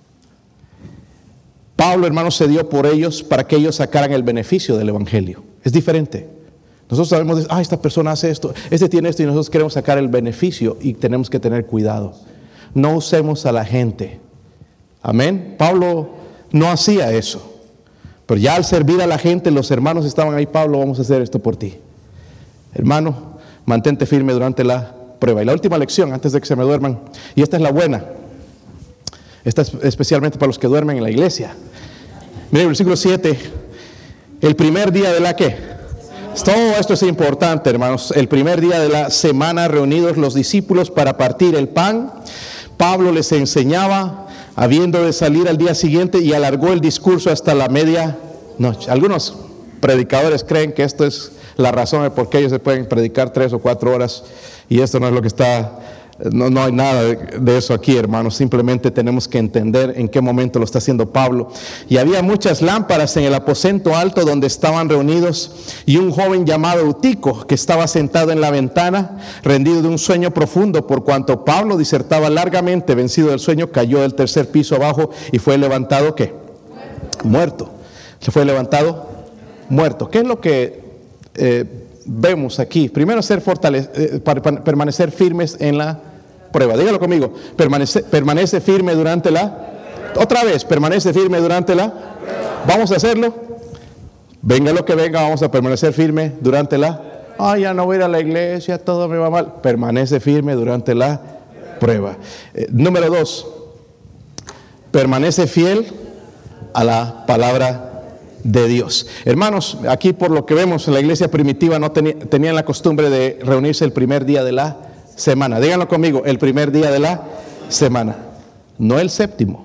Pablo, hermanos, se dio por ellos para que ellos sacaran el beneficio del evangelio. Es diferente. Nosotros sabemos, esta persona hace esto, este tiene esto, y nosotros queremos sacar el beneficio, y tenemos que tener cuidado. No usemos a la gente. Amén. Pablo no hacía eso. Pero ya al servir a la gente, los hermanos estaban ahí: Pablo, vamos a hacer esto por ti. Hermano, mantente firme durante la prueba. Y la última lección, antes de que se me duerman, y esta es la buena. Esta es especialmente para los que duermen en la iglesia. Miren el versículo 7. El primer día de la ¿qué? Todo esto es importante, hermanos. El primer día de la semana, reunidos los discípulos para partir el pan, Pablo les enseñaba, habiendo de salir al día siguiente, y alargó el discurso hasta la medianoche. Algunos predicadores creen que esto es la razón de por qué ellos se pueden predicar 3 o 4 horas, y esto no es lo que está. No hay nada de eso aquí, hermanos. Simplemente tenemos que entender en qué momento lo está haciendo Pablo. Y había muchas lámparas en el aposento alto donde estaban reunidos, y un joven llamado Eutico, que estaba sentado en la ventana, rendido de un sueño profundo. Por cuanto Pablo disertaba largamente, vencido del sueño, cayó del tercer piso abajo y fue levantado ¿qué? Muerto. Se fue levantado muerto. ¿Qué es lo que vemos aquí? Primero, permanecer firmes en la prueba. Dígalo conmigo: permanece firme durante permanece firme durante la prueba. Vamos a hacerlo. Venga lo que venga, vamos a permanecer firme durante la. Ya no voy a ir a la iglesia, todo me va mal. Permanece firme durante la prueba. Número 2, permanece fiel a la palabra de Dios. Hermanos, aquí por lo que vemos, en la iglesia primitiva no tenían la costumbre de reunirse el primer día de la semana. Díganlo conmigo: el primer día de la semana, no el séptimo.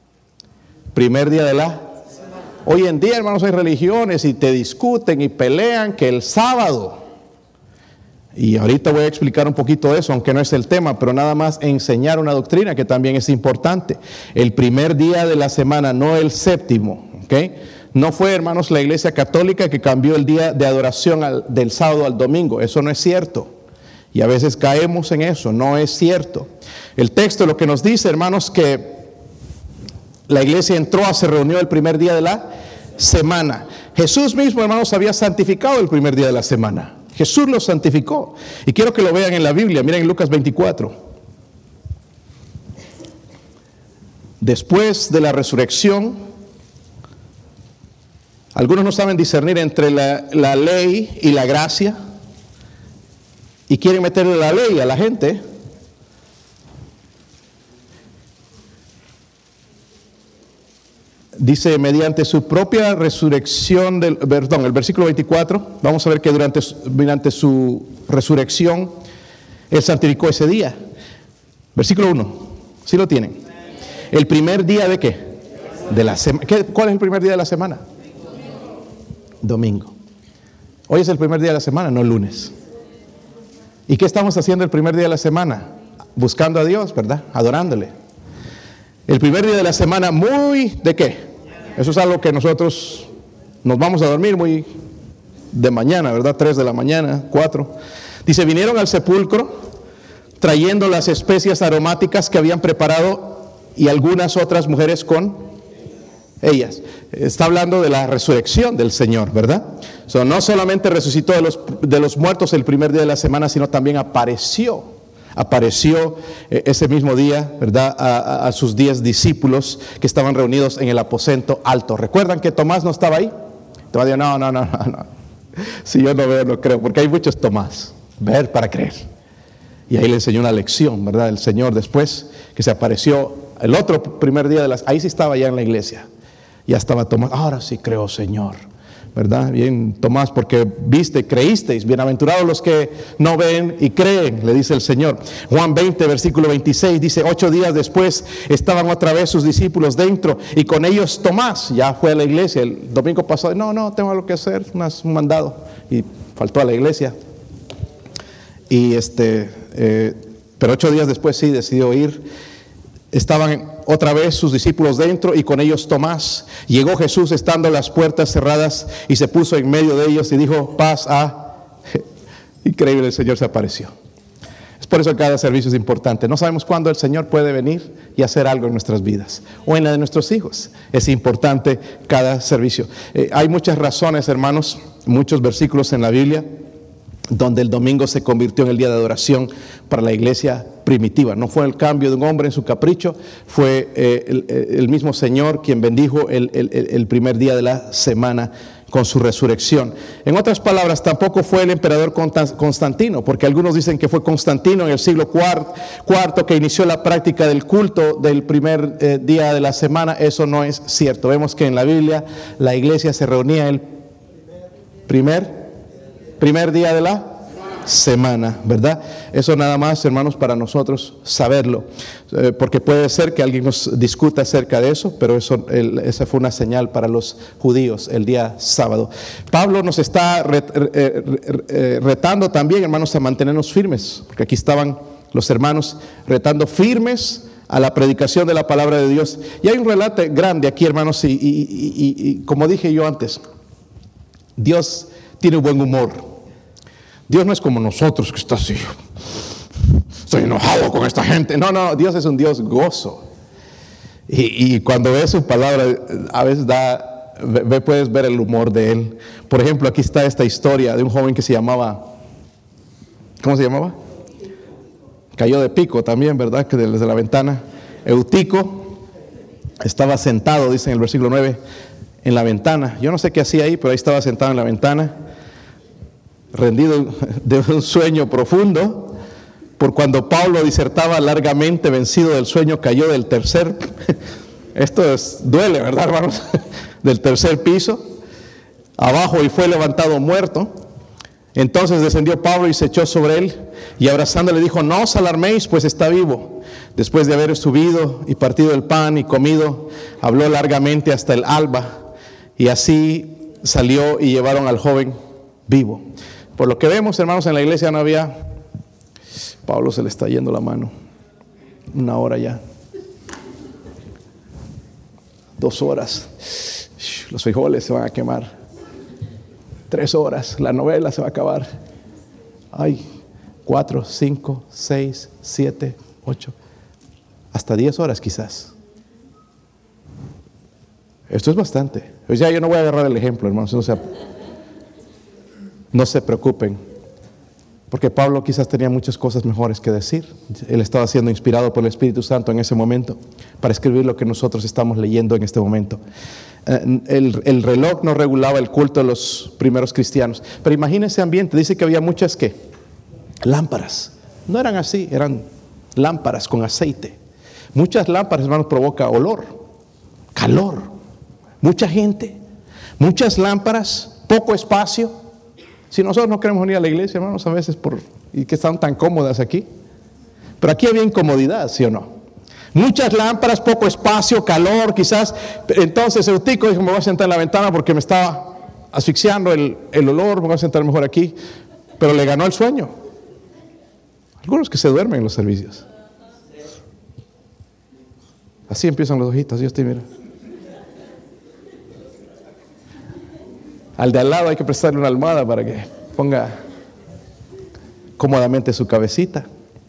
Primer día de la semana. Hoy en día, hermanos, hay religiones y te discuten y pelean que el sábado. Y ahorita voy a explicar un poquito de eso, aunque no es el tema, pero nada más enseñar una doctrina que también es importante. El primer día de la semana, no el séptimo, ¿ok? No fue, hermanos, la iglesia católica que cambió el día de adoración del sábado al domingo. Eso no es cierto. Y a veces caemos en eso. No es cierto. El texto lo que nos dice, hermanos, que la iglesia se reunió el primer día de la semana. Jesús mismo, hermanos, había santificado el primer día de la semana. Jesús lo santificó. Y quiero que lo vean en la Biblia. Miren Lucas 24. Después de la resurrección, algunos no saben discernir entre la ley y la gracia, y quieren meterle la ley a la gente. Dice: mediante su propia resurrección, el versículo 24, vamos a ver que durante su resurrección, Él santificó ese día. Versículo 1, ¿sí lo tienen? ¿El primer día de qué? De la semana. ¿Cuál es el primer día de la semana? Domingo. Hoy es el primer día de la semana, no el lunes. ¿Y qué estamos haciendo el primer día de la semana? Buscando a Dios, ¿verdad? Adorándole. El primer día de la semana, ¿de qué? Eso es algo que nosotros nos vamos a dormir muy de mañana, ¿verdad? 3 de la mañana, 4. Dice: vinieron al sepulcro trayendo las especias aromáticas que habían preparado, y algunas otras mujeres con ellas. Está hablando de la resurrección del Señor, ¿verdad? No solamente resucitó de los muertos el primer día de la semana, sino también apareció ese mismo día, ¿verdad? A sus 10 discípulos que estaban reunidos en el aposento alto. ¿Recuerdan que Tomás no estaba ahí? Tomás dijo: no. Si yo no veo, no creo, porque hay muchos Tomás. Ver para creer. Y ahí le enseñó una lección, ¿verdad? El Señor, después que se apareció el otro primer día ahí sí estaba ya en la iglesia. Ya estaba Tomás, ahora sí creo, Señor, ¿verdad? Bien, Tomás, porque viste, creísteis, bienaventurados los que no ven y creen, le dice el Señor. Juan 20, versículo 26, dice, 8 días después estaban otra vez sus discípulos dentro, y con ellos Tomás, ya fue a la iglesia, el domingo pasado, no, tengo algo que hacer, un mandado, y faltó a la iglesia. Y pero 8 días después sí decidió ir. Estaban otra vez sus discípulos dentro y con ellos Tomás. Llegó Jesús estando las puertas cerradas y se puso en medio de ellos y dijo, paz a... Increíble, el Señor se apareció. Es por eso que cada servicio es importante. No sabemos cuándo el Señor puede venir y hacer algo en nuestras vidas o en la de nuestros hijos. Es importante cada servicio. Hay muchas razones, hermanos, muchos versículos en la Biblia donde el domingo se convirtió en el día de adoración para la iglesia primitiva. No fue el cambio de un hombre en su capricho, fue el mismo Señor quien bendijo el primer día de la semana con su resurrección. En otras palabras, tampoco fue el emperador Constantino, porque algunos dicen que fue Constantino en el siglo IV que inició la práctica del culto del primer día de la semana. Eso no es cierto. Vemos que en la Biblia la iglesia se reunía el primer día de la semana, ¿verdad? Eso nada más, hermanos, para nosotros saberlo, porque puede ser que alguien nos discuta acerca de eso, pero esa fue una señal para los judíos el día sábado. Pablo nos está retando también, hermanos, a mantenernos firmes, porque aquí estaban los hermanos retando firmes a la predicación de la palabra de Dios. Y hay un relato grande aquí, hermanos, y como dije yo antes, Dios tiene buen humor. Dios no es como nosotros, que está así, estoy enojado con esta gente. No, Dios es un Dios gozo. Y cuando ves su palabra, a veces puedes ver el humor de Él. Por ejemplo, aquí está esta historia de un joven que se llamaba, ¿cómo se llamaba? Cayó de pico también, ¿verdad? Que desde la ventana. Eutico estaba sentado, dice en el versículo 9, en la ventana. Yo no sé qué hacía ahí, pero ahí estaba sentado en la ventana, rendido de un sueño profundo, por cuando Pablo disertaba largamente, vencido del sueño, cayó del tercer, duele, ¿verdad, hermanos? Del tercer piso, abajo, y fue levantado muerto. Entonces descendió Pablo y se echó sobre él, y abrazándole dijo, no os alarméis, pues está vivo. Después de haber subido y partido el pan y comido, habló largamente hasta el alba, y así salió y llevaron al joven vivo. Por lo que vemos, hermanos, en la iglesia no había... Pablo se le está yendo la mano. 1 hora ya. 2 horas. Los frijoles se van a quemar. 3 horas. La novela se va a acabar. Ay, 4, 5, 6, 7, 8. Hasta 10 horas quizás. Esto es bastante. O sea, yo no voy a agarrar el ejemplo, hermanos. No se preocupen, porque Pablo quizás tenía muchas cosas mejores que decir. Él estaba siendo inspirado por el Espíritu Santo en ese momento para escribir lo que nosotros estamos leyendo en este momento. El reloj no regulaba el culto de los primeros cristianos, pero imagínense ese ambiente. Dice que había muchas lámparas. No eran así, eran lámparas con aceite. Muchas lámparas, hermanos, provoca olor, calor, mucha gente, muchas lámparas, poco espacio. Si nosotros no queremos venir a la iglesia, hermanos, a veces y que están tan cómodas aquí. Pero aquí había incomodidad, ¿sí o no? Muchas lámparas, poco espacio, calor, quizás. Entonces Eutico dijo, me voy a sentar en la ventana porque me estaba asfixiando el olor, me voy a sentar mejor aquí. Pero le ganó el sueño. Algunos que se duermen en los servicios. Así empiezan los ojitos, Dios te mira. Al de al lado hay que prestarle una almohada para que ponga cómodamente su cabecita.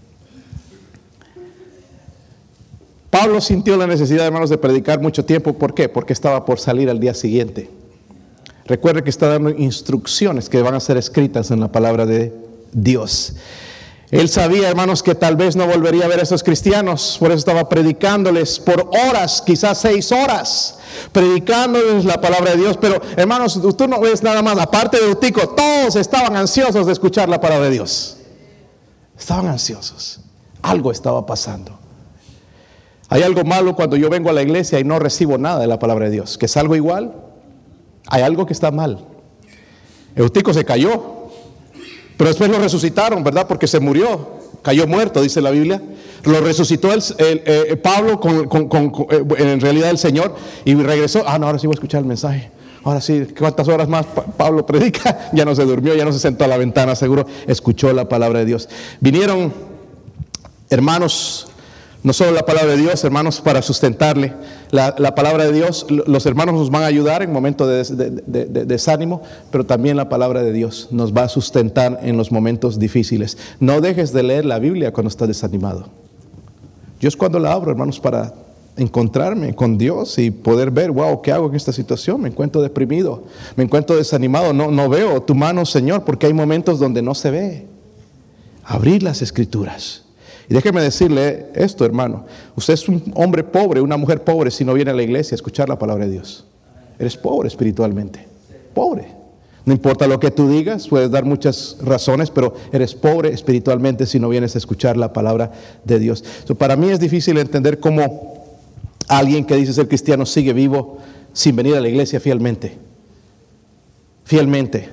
Pablo sintió la necesidad, hermanos, de predicar mucho tiempo. ¿Por qué? Porque estaba por salir al día siguiente. Recuerde que está dando instrucciones que van a ser escritas en la palabra de Dios. Él sabía, hermanos, que tal vez no volvería a ver a esos cristianos, por eso estaba predicándoles por horas, quizás 6 horas, predicándoles la palabra de Dios. Pero, hermanos, tú no ves nada más, aparte de Eutico, todos estaban ansiosos de escuchar la palabra de Dios. Estaban ansiosos, algo estaba pasando. Hay algo malo cuando yo vengo a la iglesia y no recibo nada de la palabra de Dios. Que salgo igual, hay algo que está mal. Eutico se cayó, pero después lo resucitaron, ¿verdad? Porque se murió, cayó muerto, dice la Biblia. Lo resucitó Pablo en realidad el Señor, y regresó. No, ahora sí voy a escuchar el mensaje. Ahora sí, ¿cuántas horas más Pablo predica? Ya no se durmió, ya no se sentó a la ventana, seguro escuchó la palabra de Dios. Vinieron hermanos, no solo la palabra de Dios, hermanos, para sustentarle la palabra de Dios. Los hermanos nos van a ayudar en momentos de desánimo, pero también la palabra de Dios nos va a sustentar en los momentos difíciles. No dejes de leer la Biblia cuando estás desanimado. Yo es cuando la abro, hermanos, para encontrarme con Dios y poder ver, wow, ¿qué hago en esta situación? Me encuentro deprimido, me encuentro desanimado, no veo tu mano, Señor, porque hay momentos donde no se ve. Abrir las Escrituras. Y déjeme decirle esto, hermano. Usted es un hombre pobre, una mujer pobre si no viene a la iglesia a escuchar la palabra de Dios. Eres pobre espiritualmente. Pobre. No importa lo que tú digas, puedes dar muchas razones, pero eres pobre espiritualmente si no vienes a escuchar la palabra de Dios. Para mí es difícil entender cómo alguien que dice ser cristiano sigue vivo sin venir a la iglesia fielmente. Fielmente.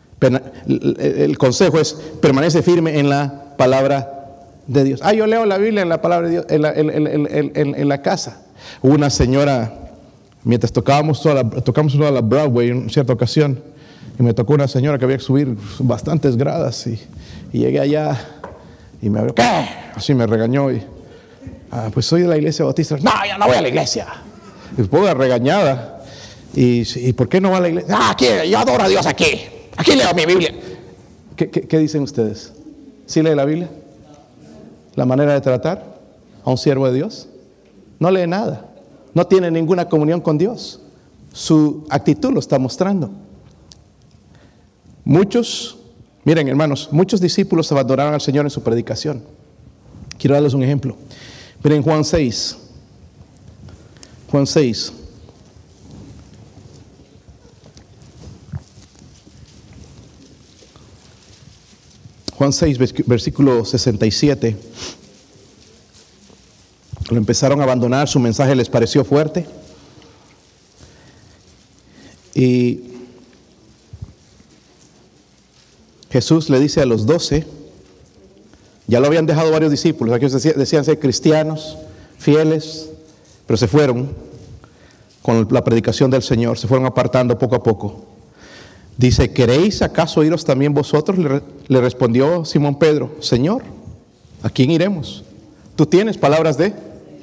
El consejo es: permanece firme en la palabra de Dios. Yo leo la Biblia en la palabra de Dios, en la casa. Hubo una señora, mientras tocamos toda la Broadway en cierta ocasión, y me tocó una señora que había que subir bastantes gradas, y llegué allá y me abrió, ¿qué? Así me regañó, y pues soy de la iglesia bautista. No, ya no voy a la iglesia. Y después regañada, y ¿por qué no va a la iglesia? Aquí, yo adoro a Dios aquí leo mi Biblia. ¿Qué dicen ustedes? ¿Sí lee la Biblia? La manera de tratar a un siervo de Dios, no lee nada, no tiene ninguna comunión con Dios. Su actitud lo está mostrando. Miren, hermanos, muchos discípulos abandonaron al Señor en su predicación. Quiero darles un ejemplo. Miren Juan 6. Juan 6. Juan 6, versículo 67. Lo empezaron a abandonar, su mensaje les pareció fuerte. Y Jesús le dice a los 12, ya lo habían dejado varios discípulos, aquellos decían ser cristianos, fieles, pero se fueron con la predicación del Señor, se fueron apartando poco a poco. Dice, ¿queréis acaso iros también vosotros? Le respondió Simón Pedro, Señor, ¿a quién iremos? ¿Tú tienes palabras de?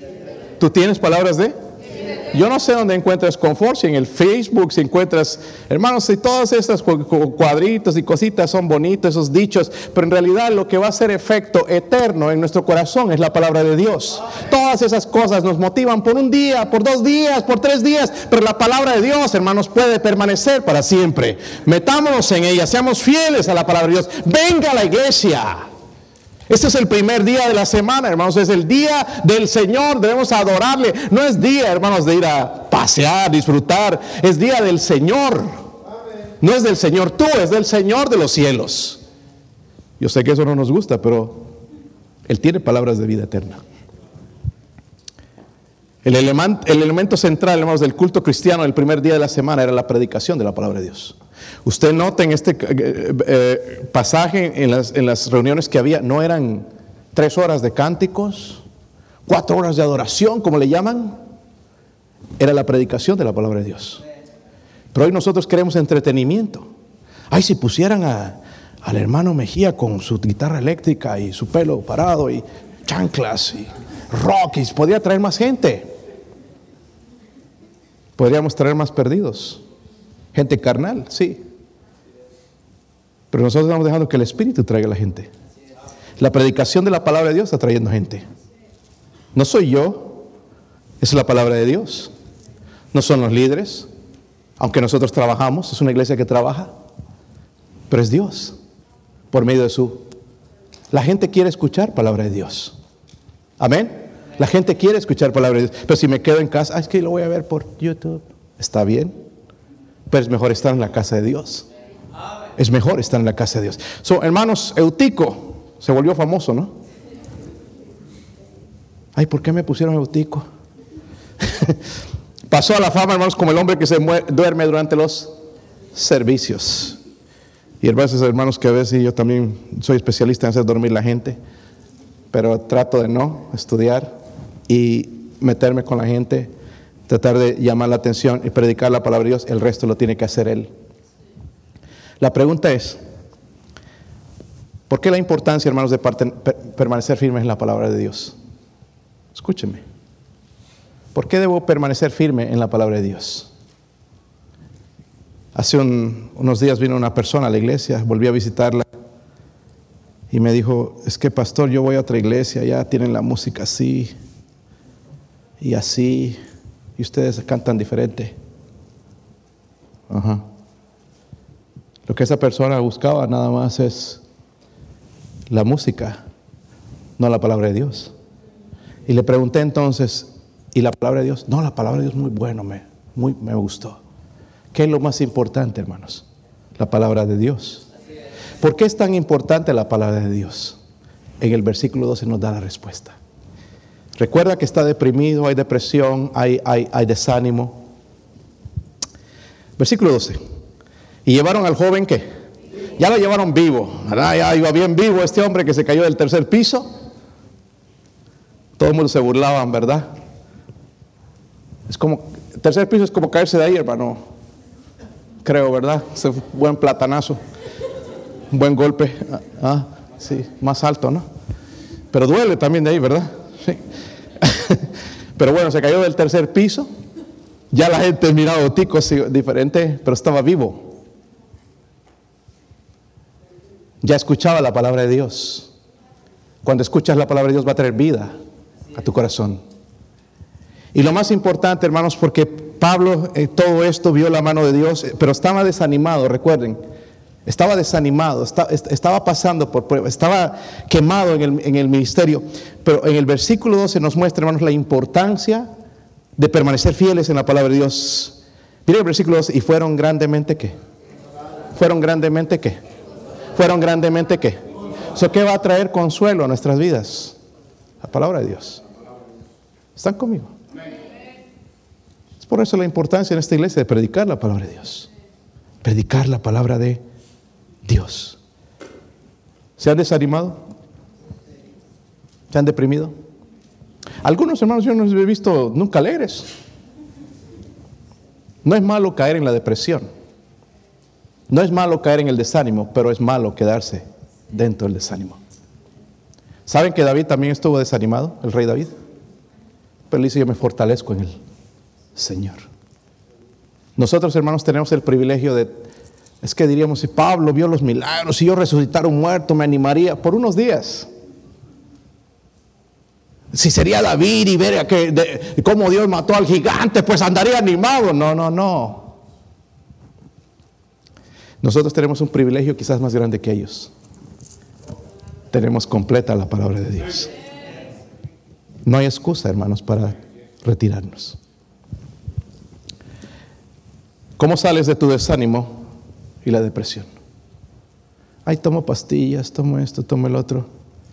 Yo no sé dónde encuentras confort, si en el Facebook, si encuentras, hermanos, si todas estas cuadritos y cositas son bonitos, esos dichos, pero en realidad lo que va a hacer efecto eterno en nuestro corazón es la palabra de Dios. Todas esas cosas nos motivan por un día, por 2 días, por 3 días, pero la palabra de Dios, hermanos, puede permanecer para siempre. Metámonos en ella, seamos fieles a la palabra de Dios. Venga a la iglesia. Este es el primer día de la semana, hermanos, es el día del Señor, debemos adorarle. No es día, hermanos, de ir a pasear, disfrutar, es día del Señor. No es del Señor tú, es del Señor de los cielos. Yo sé que eso no nos gusta, pero Él tiene palabras de vida eterna. El elemento central, hermanos, del culto cristiano el primer día de la semana era la predicación de la palabra de Dios. Usted nota en este pasaje, en las reuniones que había, no eran 3 horas de cánticos, 4 horas de adoración, como le llaman. Era la predicación de la palabra de Dios. Pero hoy nosotros queremos entretenimiento. Si pusieran al hermano Mejía con su guitarra eléctrica y su pelo parado y chanclas y rock, y podría traer más gente. Podríamos traer más perdidos. Gente carnal, sí. Pero nosotros estamos dejando que el Espíritu traiga a la gente. La predicación de la palabra de Dios está trayendo gente. No soy yo, es la palabra de Dios. No son los líderes, aunque nosotros trabajamos, es una iglesia que trabaja, pero es Dios, por medio de la gente quiere escuchar palabra de Dios. Amén. La gente quiere escuchar palabra de Dios, pero si me quedo en casa, es que lo voy a ver por YouTube. Está bien, pero es mejor estar en la casa de Dios. Es mejor estar en la casa de Dios. Hermanos, Eutico se volvió famoso, ¿no? Ay, ¿por qué me pusieron eutico? Pasó a la fama, hermanos, como el hombre que se duerme durante los servicios. Y hermanos, que a veces yo también soy especialista en hacer dormir la gente, pero trato de no estudiar y meterme con la gente, tratar de llamar la atención y predicar la palabra de Dios. El resto lo tiene que hacer Él. La pregunta es, ¿por qué la importancia, hermanos, de permanecer firmes en la palabra de Dios? Escúchenme. ¿Por qué debo permanecer firme en la palabra de Dios? Hace unos días vino una persona a la iglesia, volví a visitarla y me dijo, es que pastor, yo voy a otra iglesia, ya tienen la música así y así, y ustedes cantan diferente. Ajá. Lo que esa persona buscaba nada más es la música, no la palabra de Dios. Y le pregunté entonces, ¿y la palabra de Dios? No, la palabra de Dios muy bueno, me gustó. ¿Qué es lo más importante, hermanos? La palabra de Dios. ¿Por qué es tan importante la palabra de Dios? En el versículo 12 nos da la respuesta. Recuerda que está deprimido, hay depresión, hay desánimo. Versículo 12. Y llevaron al joven, ¿qué? Ya lo llevaron vivo, ¿verdad? Ya iba bien vivo este hombre que se cayó del tercer piso. Todo el mundo se burlaban, ¿verdad? Es como, el tercer piso es como caerse de ahí, hermano. Creo, ¿verdad? Ese buen platanazo, un buen golpe. Sí, más alto, ¿no? Pero duele también de ahí, ¿verdad? Sí. Pero bueno, se cayó del tercer piso. Ya la gente miraba ticos diferente, pero estaba vivo. Ya escuchaba la palabra de Dios. Cuando escuchas la palabra de Dios va a traer vida a tu corazón. Y lo más importante, hermanos, porque Pablo todo esto vio la mano de Dios, pero estaba desanimado, recuerden. Estaba desanimado, estaba pasando por pruebas, estaba quemado en el ministerio. Pero en el versículo 12 nos muestra, hermanos, la importancia de permanecer fieles en la palabra de Dios. Miren el versículo 12, y fueron grandemente ¿qué? Fueron grandemente ¿qué? Fueron grandemente ¿qué? ¿Eso qué va a traer consuelo a nuestras vidas? La palabra de Dios. ¿Están conmigo? Es por eso la importancia en esta iglesia de predicar la palabra de Dios. Predicar la palabra de Dios. ¿Se han desanimado? ¿Se han deprimido? Algunos hermanos yo no los he visto nunca alegres. No es malo caer en la depresión. No es malo caer en el desánimo, pero es malo quedarse dentro del desánimo. ¿Saben que David también estuvo desanimado, el rey David? Pero él dice, yo me fortalezco en el Señor. Nosotros, hermanos, tenemos el privilegio de, es que diríamos, si Pablo vio los milagros, si yo resucitara un muerto, me animaría por unos días. Si sería David y ver cómo Dios mató al gigante, pues andaría animado. No. Nosotros tenemos un privilegio quizás más grande que ellos. Tenemos completa la palabra de Dios. No hay excusa, hermanos, para retirarnos. ¿Cómo sales de tu desánimo y la depresión? Ay, tomo pastillas, tomo esto, tomo el otro.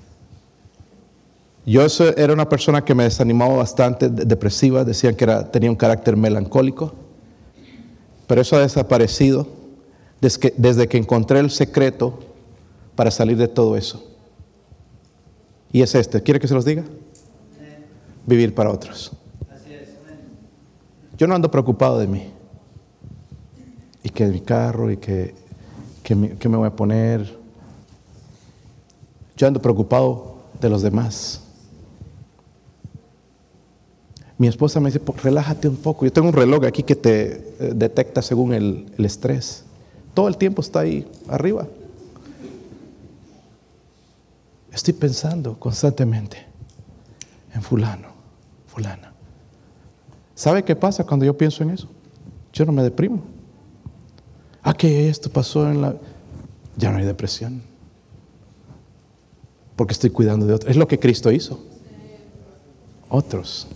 Yo era una persona que me desanimaba bastante, depresiva. Decían que tenía un carácter melancólico. Pero eso ha desaparecido desde que encontré el secreto para salir de todo eso. Y es este. ¿Quiere que se los diga? Vivir para otros. Yo no ando preocupado de mí. Y que mi carro, y que me voy a poner. Yo ando preocupado de los demás. Mi esposa me dice, relájate un poco. Yo tengo un reloj aquí que te detecta según el estrés. Todo el tiempo está ahí arriba. Estoy pensando constantemente en fulano, fulana. ¿Sabe qué pasa cuando yo pienso en eso? Yo no me deprimo. Que esto pasó ya no hay depresión. Porque estoy cuidando de otros. Es lo que Cristo hizo. Otros.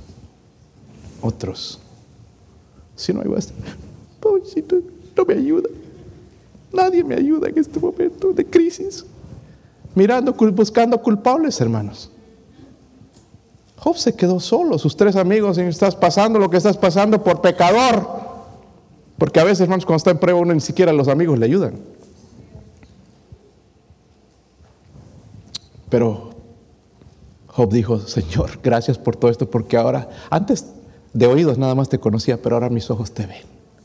Si no hay basta. Pobrecito, no me ayuda. Nadie me ayuda en este momento de crisis. Buscando culpables, hermanos. Job se quedó solo, sus 3 amigos, y estás pasando lo que estás pasando por pecador. Porque a veces, hermanos, cuando está en prueba, uno ni siquiera los amigos le ayudan. Pero Job dijo: Señor, gracias por todo esto, porque ahora, antes de oídos nada más te conocía, pero ahora mis ojos te ven.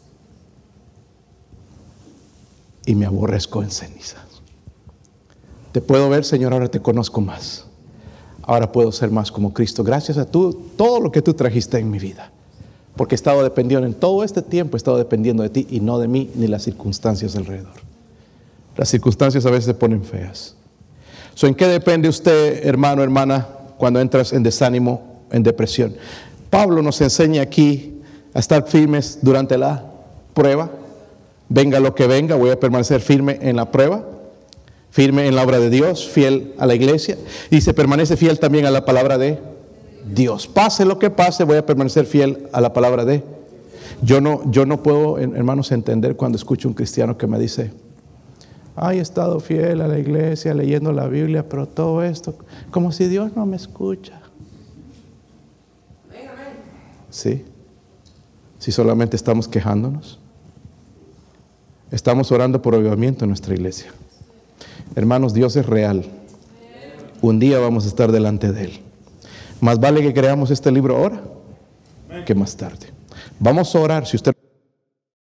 Y me aborrezco en cenizas. Te puedo ver, Señor, ahora te conozco más. Ahora puedo ser más como Cristo. Gracias a todo lo que tú trajiste en mi vida. Porque he estado dependiendo, en todo este tiempo he estado dependiendo de ti y no de mí ni las circunstancias alrededor. Las circunstancias a veces se ponen feas. ¿En qué depende usted, hermano, hermana, cuando entras en desánimo, en depresión? Pablo nos enseña aquí a estar firmes durante la prueba. Venga lo que venga, voy a permanecer firme en la prueba. Firme en la obra de Dios, fiel a la iglesia, y se permanece fiel también a la palabra de Dios. Pase lo que pase, voy a permanecer fiel a la palabra de Dios. Yo no puedo, hermanos, entender cuando escucho un cristiano que me dice: he estado fiel a la iglesia, leyendo la Biblia, pero todo esto, como si Dios no me escucha. Sí, si solamente estamos quejándonos. Estamos orando por avivamiento en nuestra iglesia. Hermanos, Dios es real. Un día vamos a estar delante de Él. Más vale que creamos este libro ahora que más tarde. Vamos a orar. Si usted